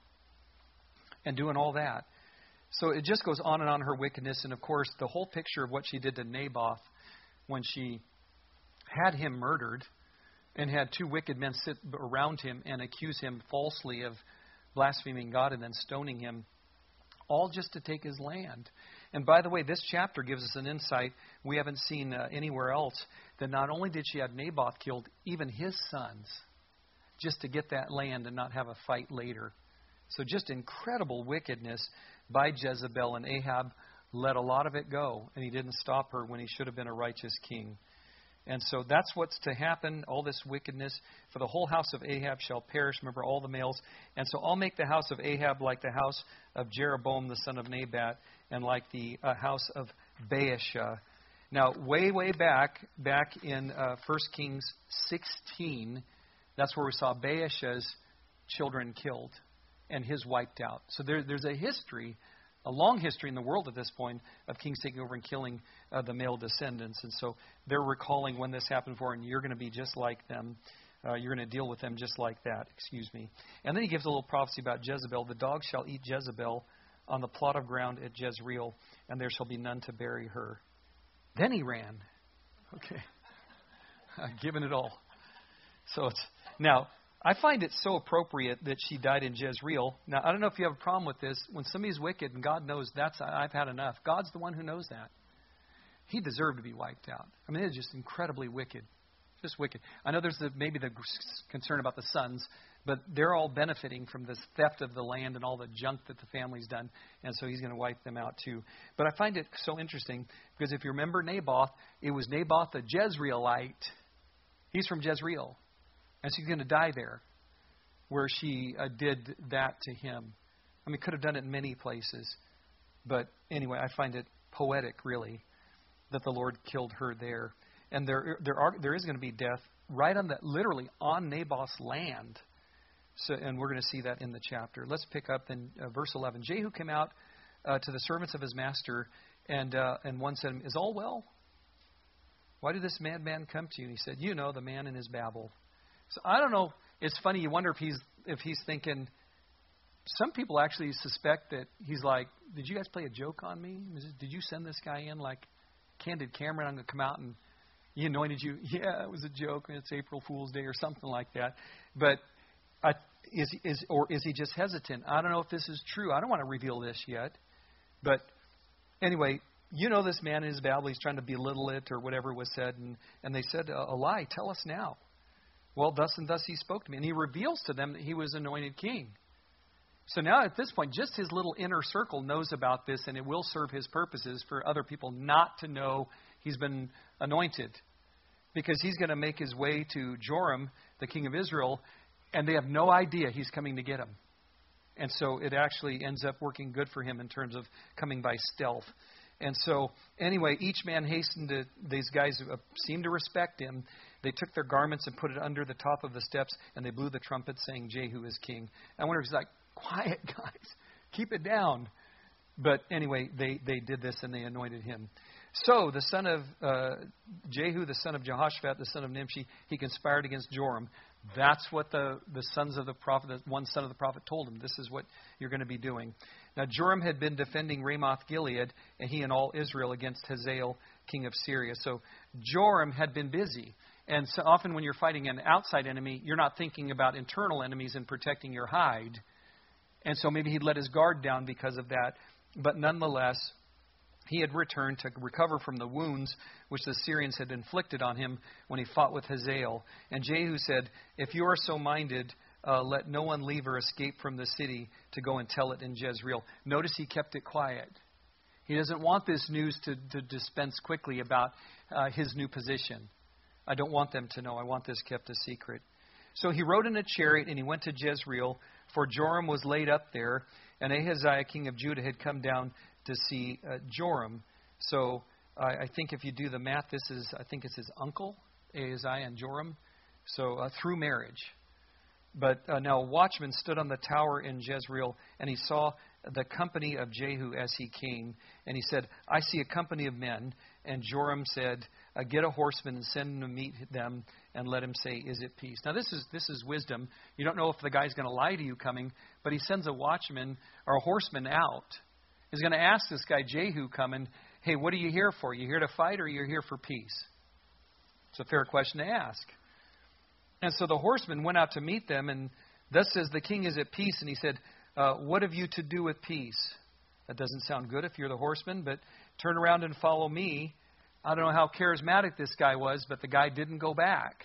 and doing all that. So it just goes on and on, her wickedness, and of course, the whole picture of what she did to Naboth when she had him murdered and had two wicked men sit around him and accuse him falsely of blaspheming God and then stoning him, all just to take his land. And by the way, this chapter gives us an insight we haven't seen uh, anywhere else, that not only did she have Naboth killed, even his sons, just to get that land and not have a fight later. So just incredible wickedness by Jezebel, and Ahab let a lot of it go, and he didn't stop her when he should have been a righteous king. And so that's what's to happen, all this wickedness. For the whole house of Ahab shall perish, remember, all the males. And so I'll make the house of Ahab like the house of Jeroboam the son of Nebat, and like the uh, house of Baasha. Now, way, way back, back in uh, First Kings sixteen, that's where we saw Baasha's children killed and his wiped out. So there, there's a history a long history in the world at this point of kings taking over and killing uh, the male descendants. And so they're recalling when this happened before, and you're going to be just like them. Uh, you're going to deal with them just like that. Excuse me. And then he gives a little prophecy about Jezebel. The dogs shall eat Jezebel on the plot of ground at Jezreel, and there shall be none to bury her. Then he ran. Okay. Given it all. So it's now, I find it so appropriate that she died in Jezreel. Now, I don't know if you have a problem with this. When somebody's wicked and God knows that's, I've had enough. God's the one who knows that. He deserved to be wiped out. I mean, it's just incredibly wicked. Just wicked. I know there's the, maybe the concern about the sons, but they're all benefiting from this theft of the land and all the junk that the family's done, and so he's going to wipe them out too. But I find it so interesting because if you remember Naboth, it was Naboth the Jezreelite. He's from Jezreel, and so he's going to die there where she uh, did that to him. I mean, could have done it in many places, but anyway, I find it poetic, really, that the Lord killed her there. And there, there are, there is going to be death right on that, literally on Naboth's land. So, and we're going to see that in the chapter. Let's pick up in uh, verse eleven. Jehu came out uh, to the servants of his master, and uh, and one said, "Is all well? Why did this madman come to you?" And he said, "You know, the man in his babble." So I don't know. It's funny. You wonder if he's if he's thinking. Some people actually suspect that he's like, "Did you guys play a joke on me? Did you send this guy in like Candid Cameron? I'm going to come out and." He anointed you. Yeah, it was a joke. It's April Fool's Day or something like that. But I, is is or is he just hesitant? I don't know if this is true. I don't want to reveal this yet. But anyway, you know this man in his babble. He's trying to belittle it or whatever was said. And, and they said, a lie. Tell us now. Well, thus and thus he spoke to me. And he reveals to them that he was anointed king. So now at this point, just his little inner circle knows about this, and it will serve his purposes for other people not to know he's been anointed, because he's going to make his way to Joram, the king of Israel, and they have no idea he's coming to get him. And so it actually ends up working good for him in terms of coming by stealth. And so anyway, each man hastened to, these guys seemed to respect him. They took their garments and put it under the top of the steps, and they blew the trumpet saying, Jehu is king. I wonder if he's like, quiet guys, keep it down. But anyway, they, they did this and they anointed him. So the son of uh, Jehu, the son of Jehoshaphat, the son of Nimshi, he conspired against Joram. That's what the, the sons of the prophet, the one son of the prophet told him. This is what you're going to be doing. Now Joram had been defending Ramoth Gilead, and he and all Israel against Hazael, king of Syria. So Joram had been busy. And so often when you're fighting an outside enemy, you're not thinking about internal enemies and protecting your hide. And so maybe he'd let his guard down because of that. But nonetheless, he had returned to recover from the wounds which the Syrians had inflicted on him when he fought with Hazael. And Jehu said, if you are so minded, uh, let no one leave or escape from the city to go and tell it in Jezreel. Notice he kept it quiet. He doesn't want this news to, to dispense quickly about uh, his new position. I don't want them to know. I want this kept a secret. So he rode in a chariot and he went to Jezreel, for Joram was laid up there, and Ahaziah, king of Judah, had come down to see uh, Joram. So uh, I think if you do the math, this is, I think it's his uncle, Ahaziah and Joram, so uh, through marriage. But uh, now a watchman stood on the tower in Jezreel, and he saw the company of Jehu as he came. And he said, I see a company of men. And Joram said, uh, get a horseman and send him to meet them, and let him say, is it peace? Now this is this is wisdom. You don't know if the guy's going to lie to you coming, but he sends a watchman or a horseman out. He's going to ask this guy Jehu coming, hey, what are you here for? You here to fight, or are you here for peace? It's a fair question to ask. And so the horseman went out to meet them, and thus says the king is at peace. And he said, uh, what have you to do with peace? That doesn't sound good if you're the horseman, but turn around and follow me. I don't know how charismatic this guy was, but the guy didn't go back.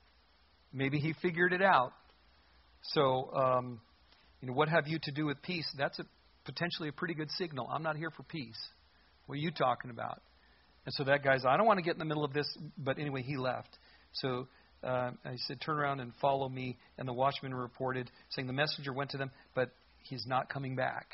Maybe he figured it out. So, um, you know, what have you to do with peace? That's a, potentially a pretty good signal. I'm not here for peace. What are you talking about? And so that guy's, I don't want to get in the middle of this, but anyway, he left. So uh, I said, turn around and follow me. And the watchman reported, saying the messenger went to them, but he's not coming back.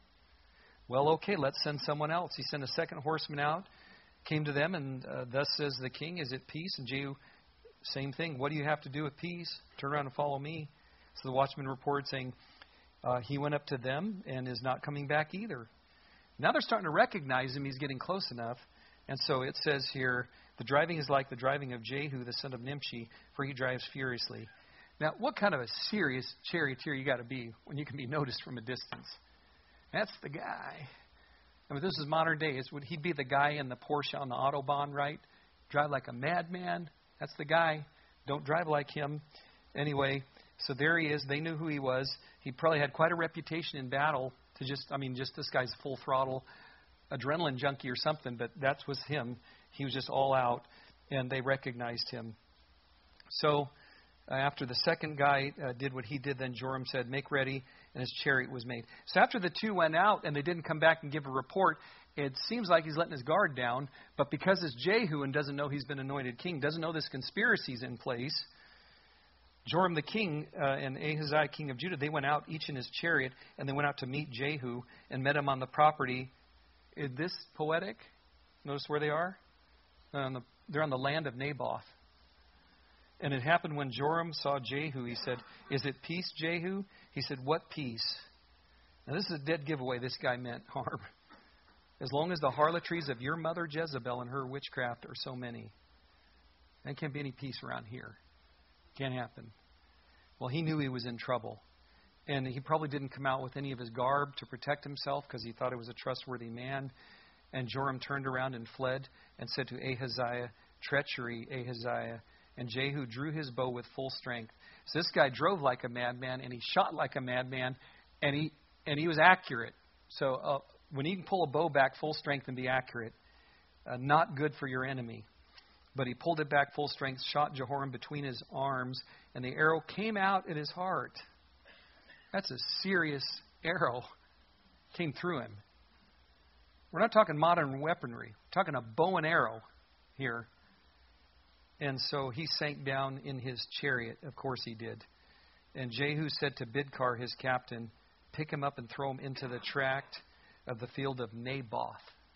Well, okay, let's send someone else. He sent a second horseman out, came to them, and uh, thus says the king, is it peace? And Jehu, same thing. What do you have to do with peace? Turn around and follow me. So the watchman reported, saying, uh, he went up to them and is not coming back either. Now they're starting to recognize him. He's getting close enough. And so it says here, the driving is like the driving of Jehu, the son of Nimshi, for he drives furiously. Now, what kind of a serious charioteer you got to be when you can be noticed from a distance? That's the guy. I mean, this is modern day. Would he be the guy in the Porsche on the Autobahn, right? Drive like a madman. That's the guy. Don't drive like him. Anyway, so there he is. They knew who he was. He probably had quite a reputation in battle to just, I mean, just this guy's full throttle adrenaline junkie or something, but that was him. He was just all out, and they recognized him. So uh, after the second guy uh, did what he did, then Joram said, make ready, and his chariot was made. So after the two went out and they didn't come back and give a report, it seems like he's letting his guard down, but because it's Jehu and doesn't know he's been anointed king, doesn't know this conspiracy's in place, Joram the king uh, and Ahaziah king of Judah, they went out each in his chariot, and they went out to meet Jehu and met him on the property. Is this poetic? Notice where they are? On the, they're on the land of Naboth. And it happened when Joram saw Jehu, he said, is it peace, Jehu? He said, what peace? Now this is a dead giveaway. This guy meant harm. As long as the harlotries of your mother Jezebel and her witchcraft are so many, there can't be any peace around here. Can't happen. Well, he knew he was in trouble. And he probably didn't come out with any of his garb to protect himself because he thought he was a trustworthy man. And Joram turned around and fled and said to Ahaziah, treachery, Ahaziah. And Jehu drew his bow with full strength. So this guy drove like a madman, and he shot like a madman, and he and he was accurate. So uh, when you can pull a bow back full strength and be accurate, uh, not good for your enemy. But he pulled it back full strength, shot Jehoram between his arms, and the arrow came out at his heart. That's a serious arrow. Came through him. We're not talking modern weaponry. We're talking a bow and arrow here. And so he sank down in his chariot. Of course he did. And Jehu said to Bidkar, his captain, pick him up and throw him into the tract of the field of Naboth.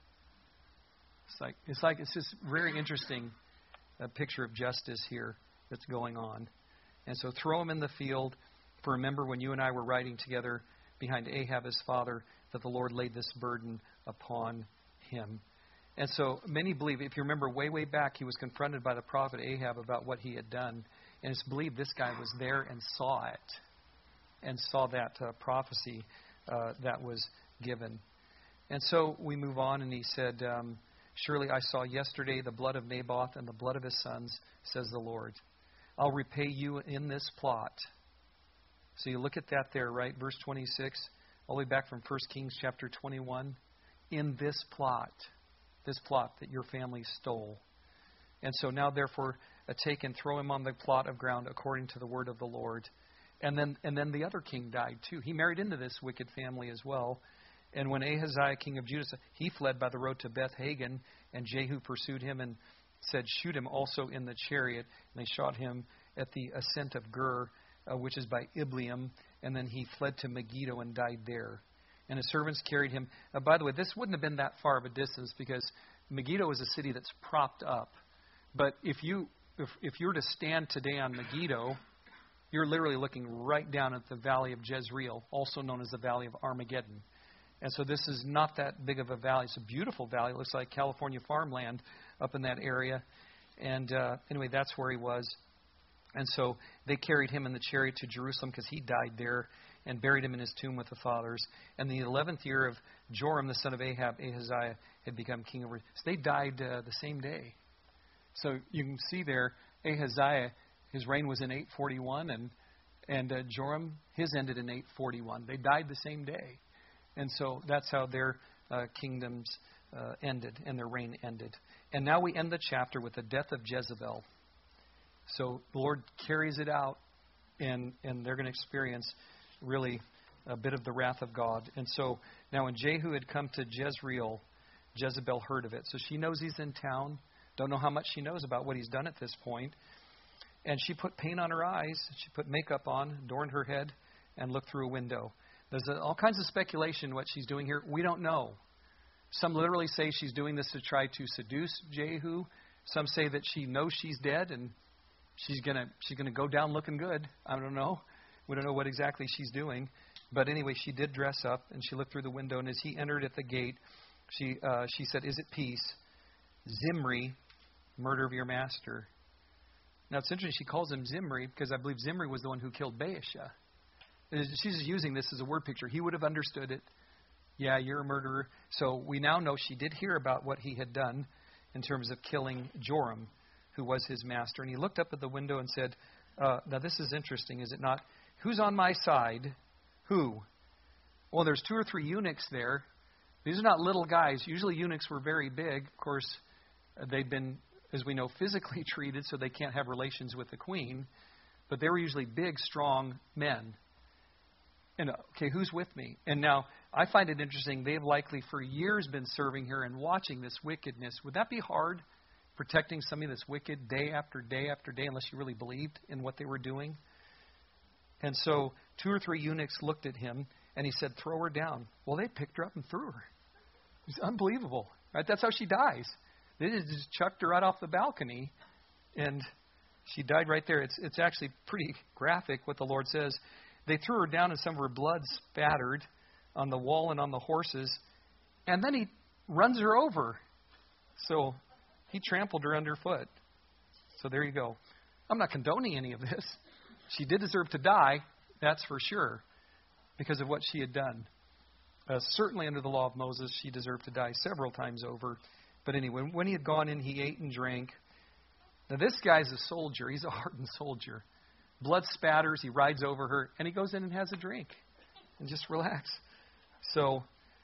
It's like it's like it's just very interesting a picture of justice here that's going on. And so throw him in the field. For remember when you and I were riding together behind Ahab his father, that the Lord laid this burden upon him. And so many believe, if you remember way, way back, he was confronted by the prophet Ahab about what he had done. And it's believed this guy was there and saw it. And saw that uh, prophecy uh, that was given. And so we move on, and he said, um, surely I saw yesterday the blood of Naboth and the blood of his sons, says the Lord. I'll repay you in this plot. So you look at that there, right? Verse twenty-six, all the way back from First Kings chapter twenty-one. In this plot, this plot that your family stole. And so now, therefore, uh, take and throw him on the plot of ground according to the word of the Lord. And then, and then the other king died too. He married into this wicked family as well. And when Ahaziah, king of Judah, he fled by the road to Beth Hagan, and Jehu pursued him and said, shoot him also in the chariot. And they shot him at the ascent of Gur, uh, which is by Ibleam. And then he fled to Megiddo and died there. And his servants carried him. Uh, by the way, this wouldn't have been that far of a distance because Megiddo is a city that's propped up. But if you if, if you were to stand today on Megiddo, you're literally looking right down at the valley of Jezreel, also known as the valley of Armageddon. And so this is not that big of a valley. It's a beautiful valley. It looks like California farmland up in that area. And uh, anyway, that's where he was. And so they carried him in the chariot to Jerusalem because he died there, and buried him in his tomb with the fathers. And the eleventh year of Joram, the son of Ahab, Ahaziah, had become king over. So they died uh, the same day. So you can see there, Ahaziah, his reign was in eight forty-one, and and uh, Joram, his ended in eight forty-one. They died the same day. And so that's how their uh, kingdoms uh, ended and their reign ended. And now we end the chapter with the death of Jezebel. So the Lord carries it out, and, and they're going to experience really a bit of the wrath of God. And so now when Jehu had come to Jezreel, Jezebel heard of it. So she knows he's in town. Don't know how much she knows about what he's done at this point. And she put paint on her eyes. She put makeup on, adorned her head, and looked through a window. There's all kinds of speculation what she's doing here. We don't know. Some literally say she's doing this to try to seduce Jehu. Some say that she knows she's dead and she's gonna she's gonna go down looking good. I don't know. We don't know what exactly she's doing. But anyway, she did dress up, and she looked through the window, and as he entered at the gate, she uh, she said, "Is it peace? Zimri, murder of your master." Now, it's interesting. She calls him Zimri because I believe Zimri was the one who killed Baasha. She's just using this as a word picture. He would have understood it. Yeah, you're a murderer. So we now know she did hear about what he had done in terms of killing Joram, who was his master. And he looked up at the window and said, uh, now this is interesting, is it not? Who's on my side? Who? Well, there's two or three eunuchs there. These are not little guys. Usually eunuchs were very big. Of course, they'd been, as we know, physically treated, so they can't have relations with the queen. But they were usually big, strong men. And, okay, who's with me? And now, I find it interesting, they've likely for years been serving her and watching this wickedness. Would that be hard, protecting somebody that's wicked day after day after day, unless you really believed in what they were doing? And so, two or three eunuchs looked at him, and he said, "Throw her down." Well, they picked her up and threw her. It's unbelievable, right? That's how she dies. They just chucked her right off the balcony, and she died right there. It's it's actually pretty graphic what the Lord says. They threw her down, and some of her blood spattered on the wall and on the horses, and then he runs her over. So he trampled her underfoot. So there you go. I'm not condoning any of this. She did deserve to die, that's for sure, because of what she had done. Uh, certainly under the law of Moses, she deserved to die several times over. But anyway, when he had gone in, he ate and drank. Now this guy's a soldier. He's a hardened soldier. Blood spatters, he rides over her, and he goes in and has a drink and just relax. So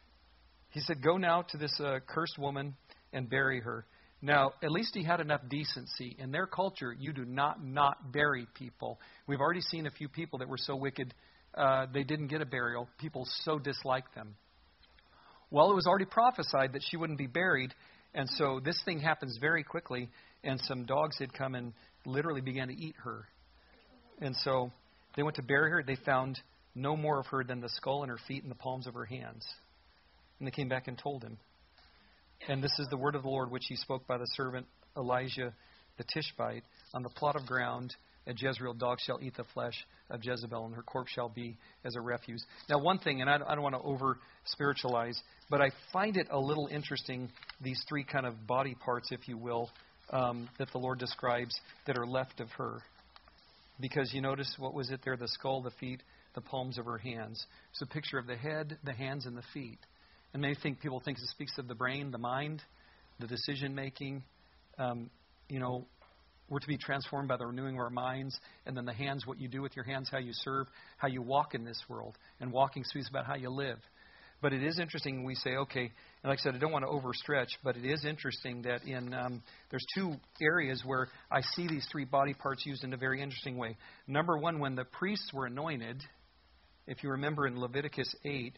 he said, "Go now to this uh, cursed woman and bury her." Now, at least he had enough decency. In their culture, you do not not bury people. We've already seen a few people that were so wicked uh, they didn't get a burial. People so disliked them. Well, it was already prophesied that she wouldn't be buried, and so this thing happens very quickly, and some dogs had come and literally began to eat her. And so they went to bury her. They found no more of her than the skull and her feet and the palms of her hands. And they came back and told him. And this is the word of the Lord which he spoke by the servant Elijah the Tishbite. On the plot of ground at Jezreel, dogs shall eat the flesh of Jezebel, and her corpse shall be as a refuse. Now, one thing, and I don't want to over-spiritualize, but I find it a little interesting, these three kind of body parts, if you will, um, that the Lord describes that are left of her. Because you notice, what was it there? The skull, the feet, the palms of her hands. It's a picture of the head, the hands, and the feet. And many think people think it speaks of the brain, the mind, the decision-making. Um, you know, we're to be transformed by the renewing of our minds. And then the hands, what you do with your hands, how you serve, how you walk in this world. And walking speaks about how you live. But it is interesting when we say, okay, and like I said, I don't want to overstretch, but it is interesting that in um, there's two areas where I see these three body parts used in a very interesting way. Number one, when the priests were anointed, if you remember in Leviticus eight,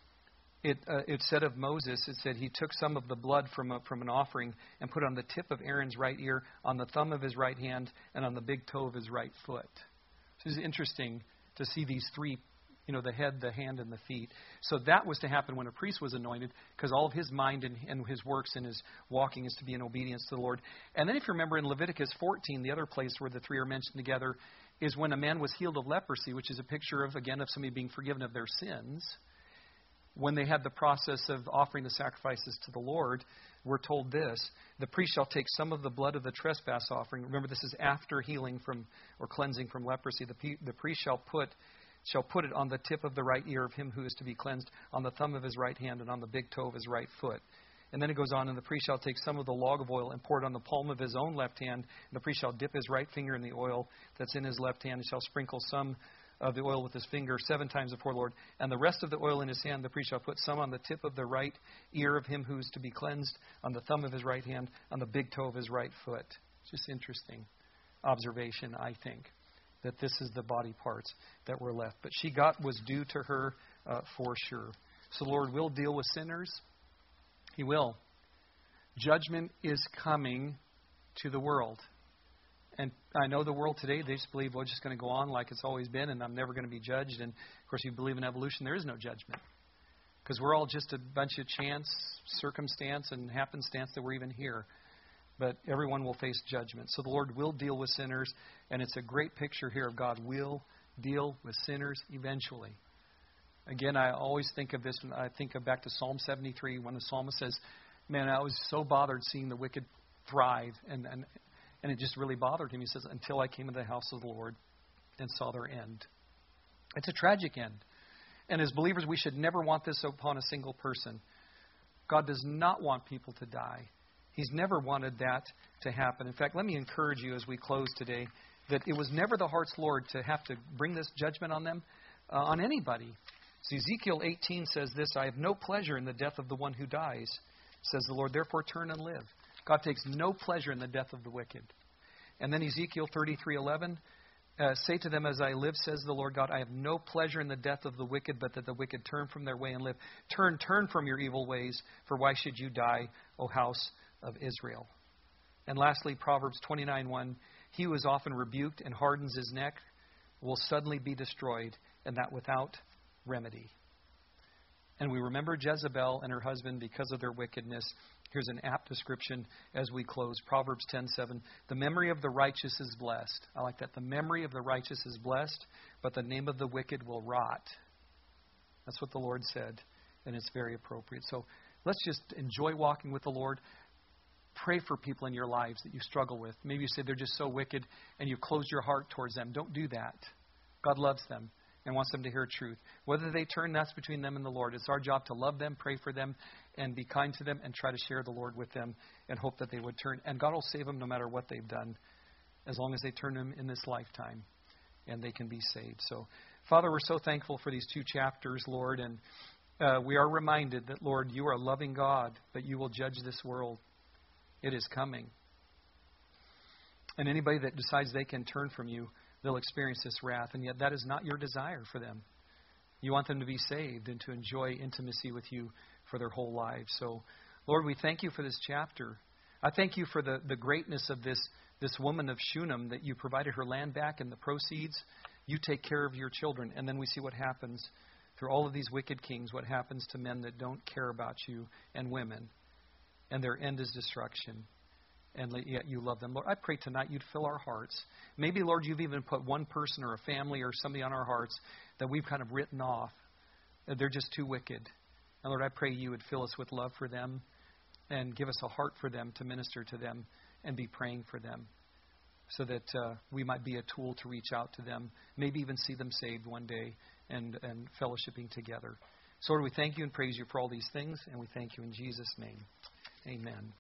it uh, it said of Moses, it said he took some of the blood from a, from an offering and put it on the tip of Aaron's right ear, on the thumb of his right hand, and on the big toe of his right foot. So it's interesting to see these three, you know, the head, the hand, and the feet. So that was to happen when a priest was anointed, because all of his mind and, and his works and his walking is to be in obedience to the Lord. And then if you remember in Leviticus fourteen, the other place where the three are mentioned together is when a man was healed of leprosy, which is a picture of, again, of somebody being forgiven of their sins. When they had the process of offering the sacrifices to the Lord, we're told this: the priest shall take some of the blood of the trespass offering. Remember, this is after healing from or cleansing from leprosy. The, the priest shall put shall put it on the tip of the right ear of him who is to be cleansed, on the thumb of his right hand, and on the big toe of his right foot. And then it goes on, and the priest shall take some of the log of oil and pour it on the palm of his own left hand, and the priest shall dip his right finger in the oil that's in his left hand, and shall sprinkle some of the oil with his finger seven times before the Lord. And the rest of the oil in his hand, the priest shall put some on the tip of the right ear of him who is to be cleansed, on the thumb of his right hand, on the big toe of his right foot. It's just interesting observation, I think, that this is the body parts that were left. But she got was due to her uh, for sure. So the Lord will deal with sinners. He will. Judgment is coming to the world. And I know the world today, they just believe, well, it's just going to go on like it's always been, and I'm never going to be judged. And, of course, if you believe in evolution, there is no judgment. Because we're all just a bunch of chance, circumstance, and happenstance that we're even here. But everyone will face judgment. So the Lord will deal with sinners, and it's a great picture here of God will deal with sinners eventually. Again, I always think of this when I think of back to Psalm seventy-three when the psalmist says, man, I was so bothered seeing the wicked thrive. And, and, and it just really bothered him. He says, until I came into the house of the Lord and saw their end. It's a tragic end. And as believers, we should never want this upon a single person. God does not want people to die. He's never wanted that to happen. In fact, let me encourage you as we close today that it was never the heart's Lord to have to bring this judgment on them, uh, on anybody. So Ezekiel eighteen says this, I have no pleasure in the death of the one who dies, says the Lord, therefore turn and live. God takes no pleasure in the death of the wicked. And then Ezekiel thirty-three eleven, uh, say to them, as I live, says the Lord God, I have no pleasure in the death of the wicked, but that the wicked turn from their way and live. Turn, turn from your evil ways, for why should you die, O house of Israel? And lastly, Proverbs twenty-nine one, he who is often rebuked and hardens his neck will suddenly be destroyed, and that without remedy. And we remember Jezebel and her husband because of their wickedness. Here's an apt description as we close. Proverbs ten seven. The memory of the righteous is blessed. I like that. The memory of the righteous is blessed, but the name of the wicked will rot. That's what the Lord said, and it's very appropriate. So let's just enjoy walking with the Lord. Pray for people in your lives that you struggle with. Maybe you say they're just so wicked, and you close your heart towards them. Don't do that. God loves them and wants them to hear truth. Whether they turn, that's between them and the Lord. It's our job to love them, pray for them, and be kind to them, and try to share the Lord with them and hope that they would turn. And God will save them no matter what they've done, as long as they turn them in this lifetime, and they can be saved. So, Father, we're so thankful for these two chapters, Lord, and uh, we are reminded that, Lord, you are a loving God, but you will judge this world. It is coming. And anybody that decides they can turn from you, they'll experience this wrath, and yet that is not your desire for them. You want them to be saved and to enjoy intimacy with you for their whole lives. So, Lord, we thank you for this chapter. I thank you for the, the greatness of this, this woman of Shunem, that you provided her land back and the proceeds. You take care of your children. And then we see what happens through all of these wicked kings, what happens to men that don't care about you and women. And their end is destruction. And yet you love them. Lord, I pray tonight you'd fill our hearts. Maybe, Lord, you've even put one person or a family or somebody on our hearts that we've kind of written off. They're just too wicked. And Lord, I pray you would fill us with love for them and give us a heart for them to minister to them and be praying for them so that uh, we might be a tool to reach out to them, maybe even see them saved one day and, and fellowshipping together. So, Lord, we thank you and praise you for all these things, and we thank you in Jesus' name. Amen.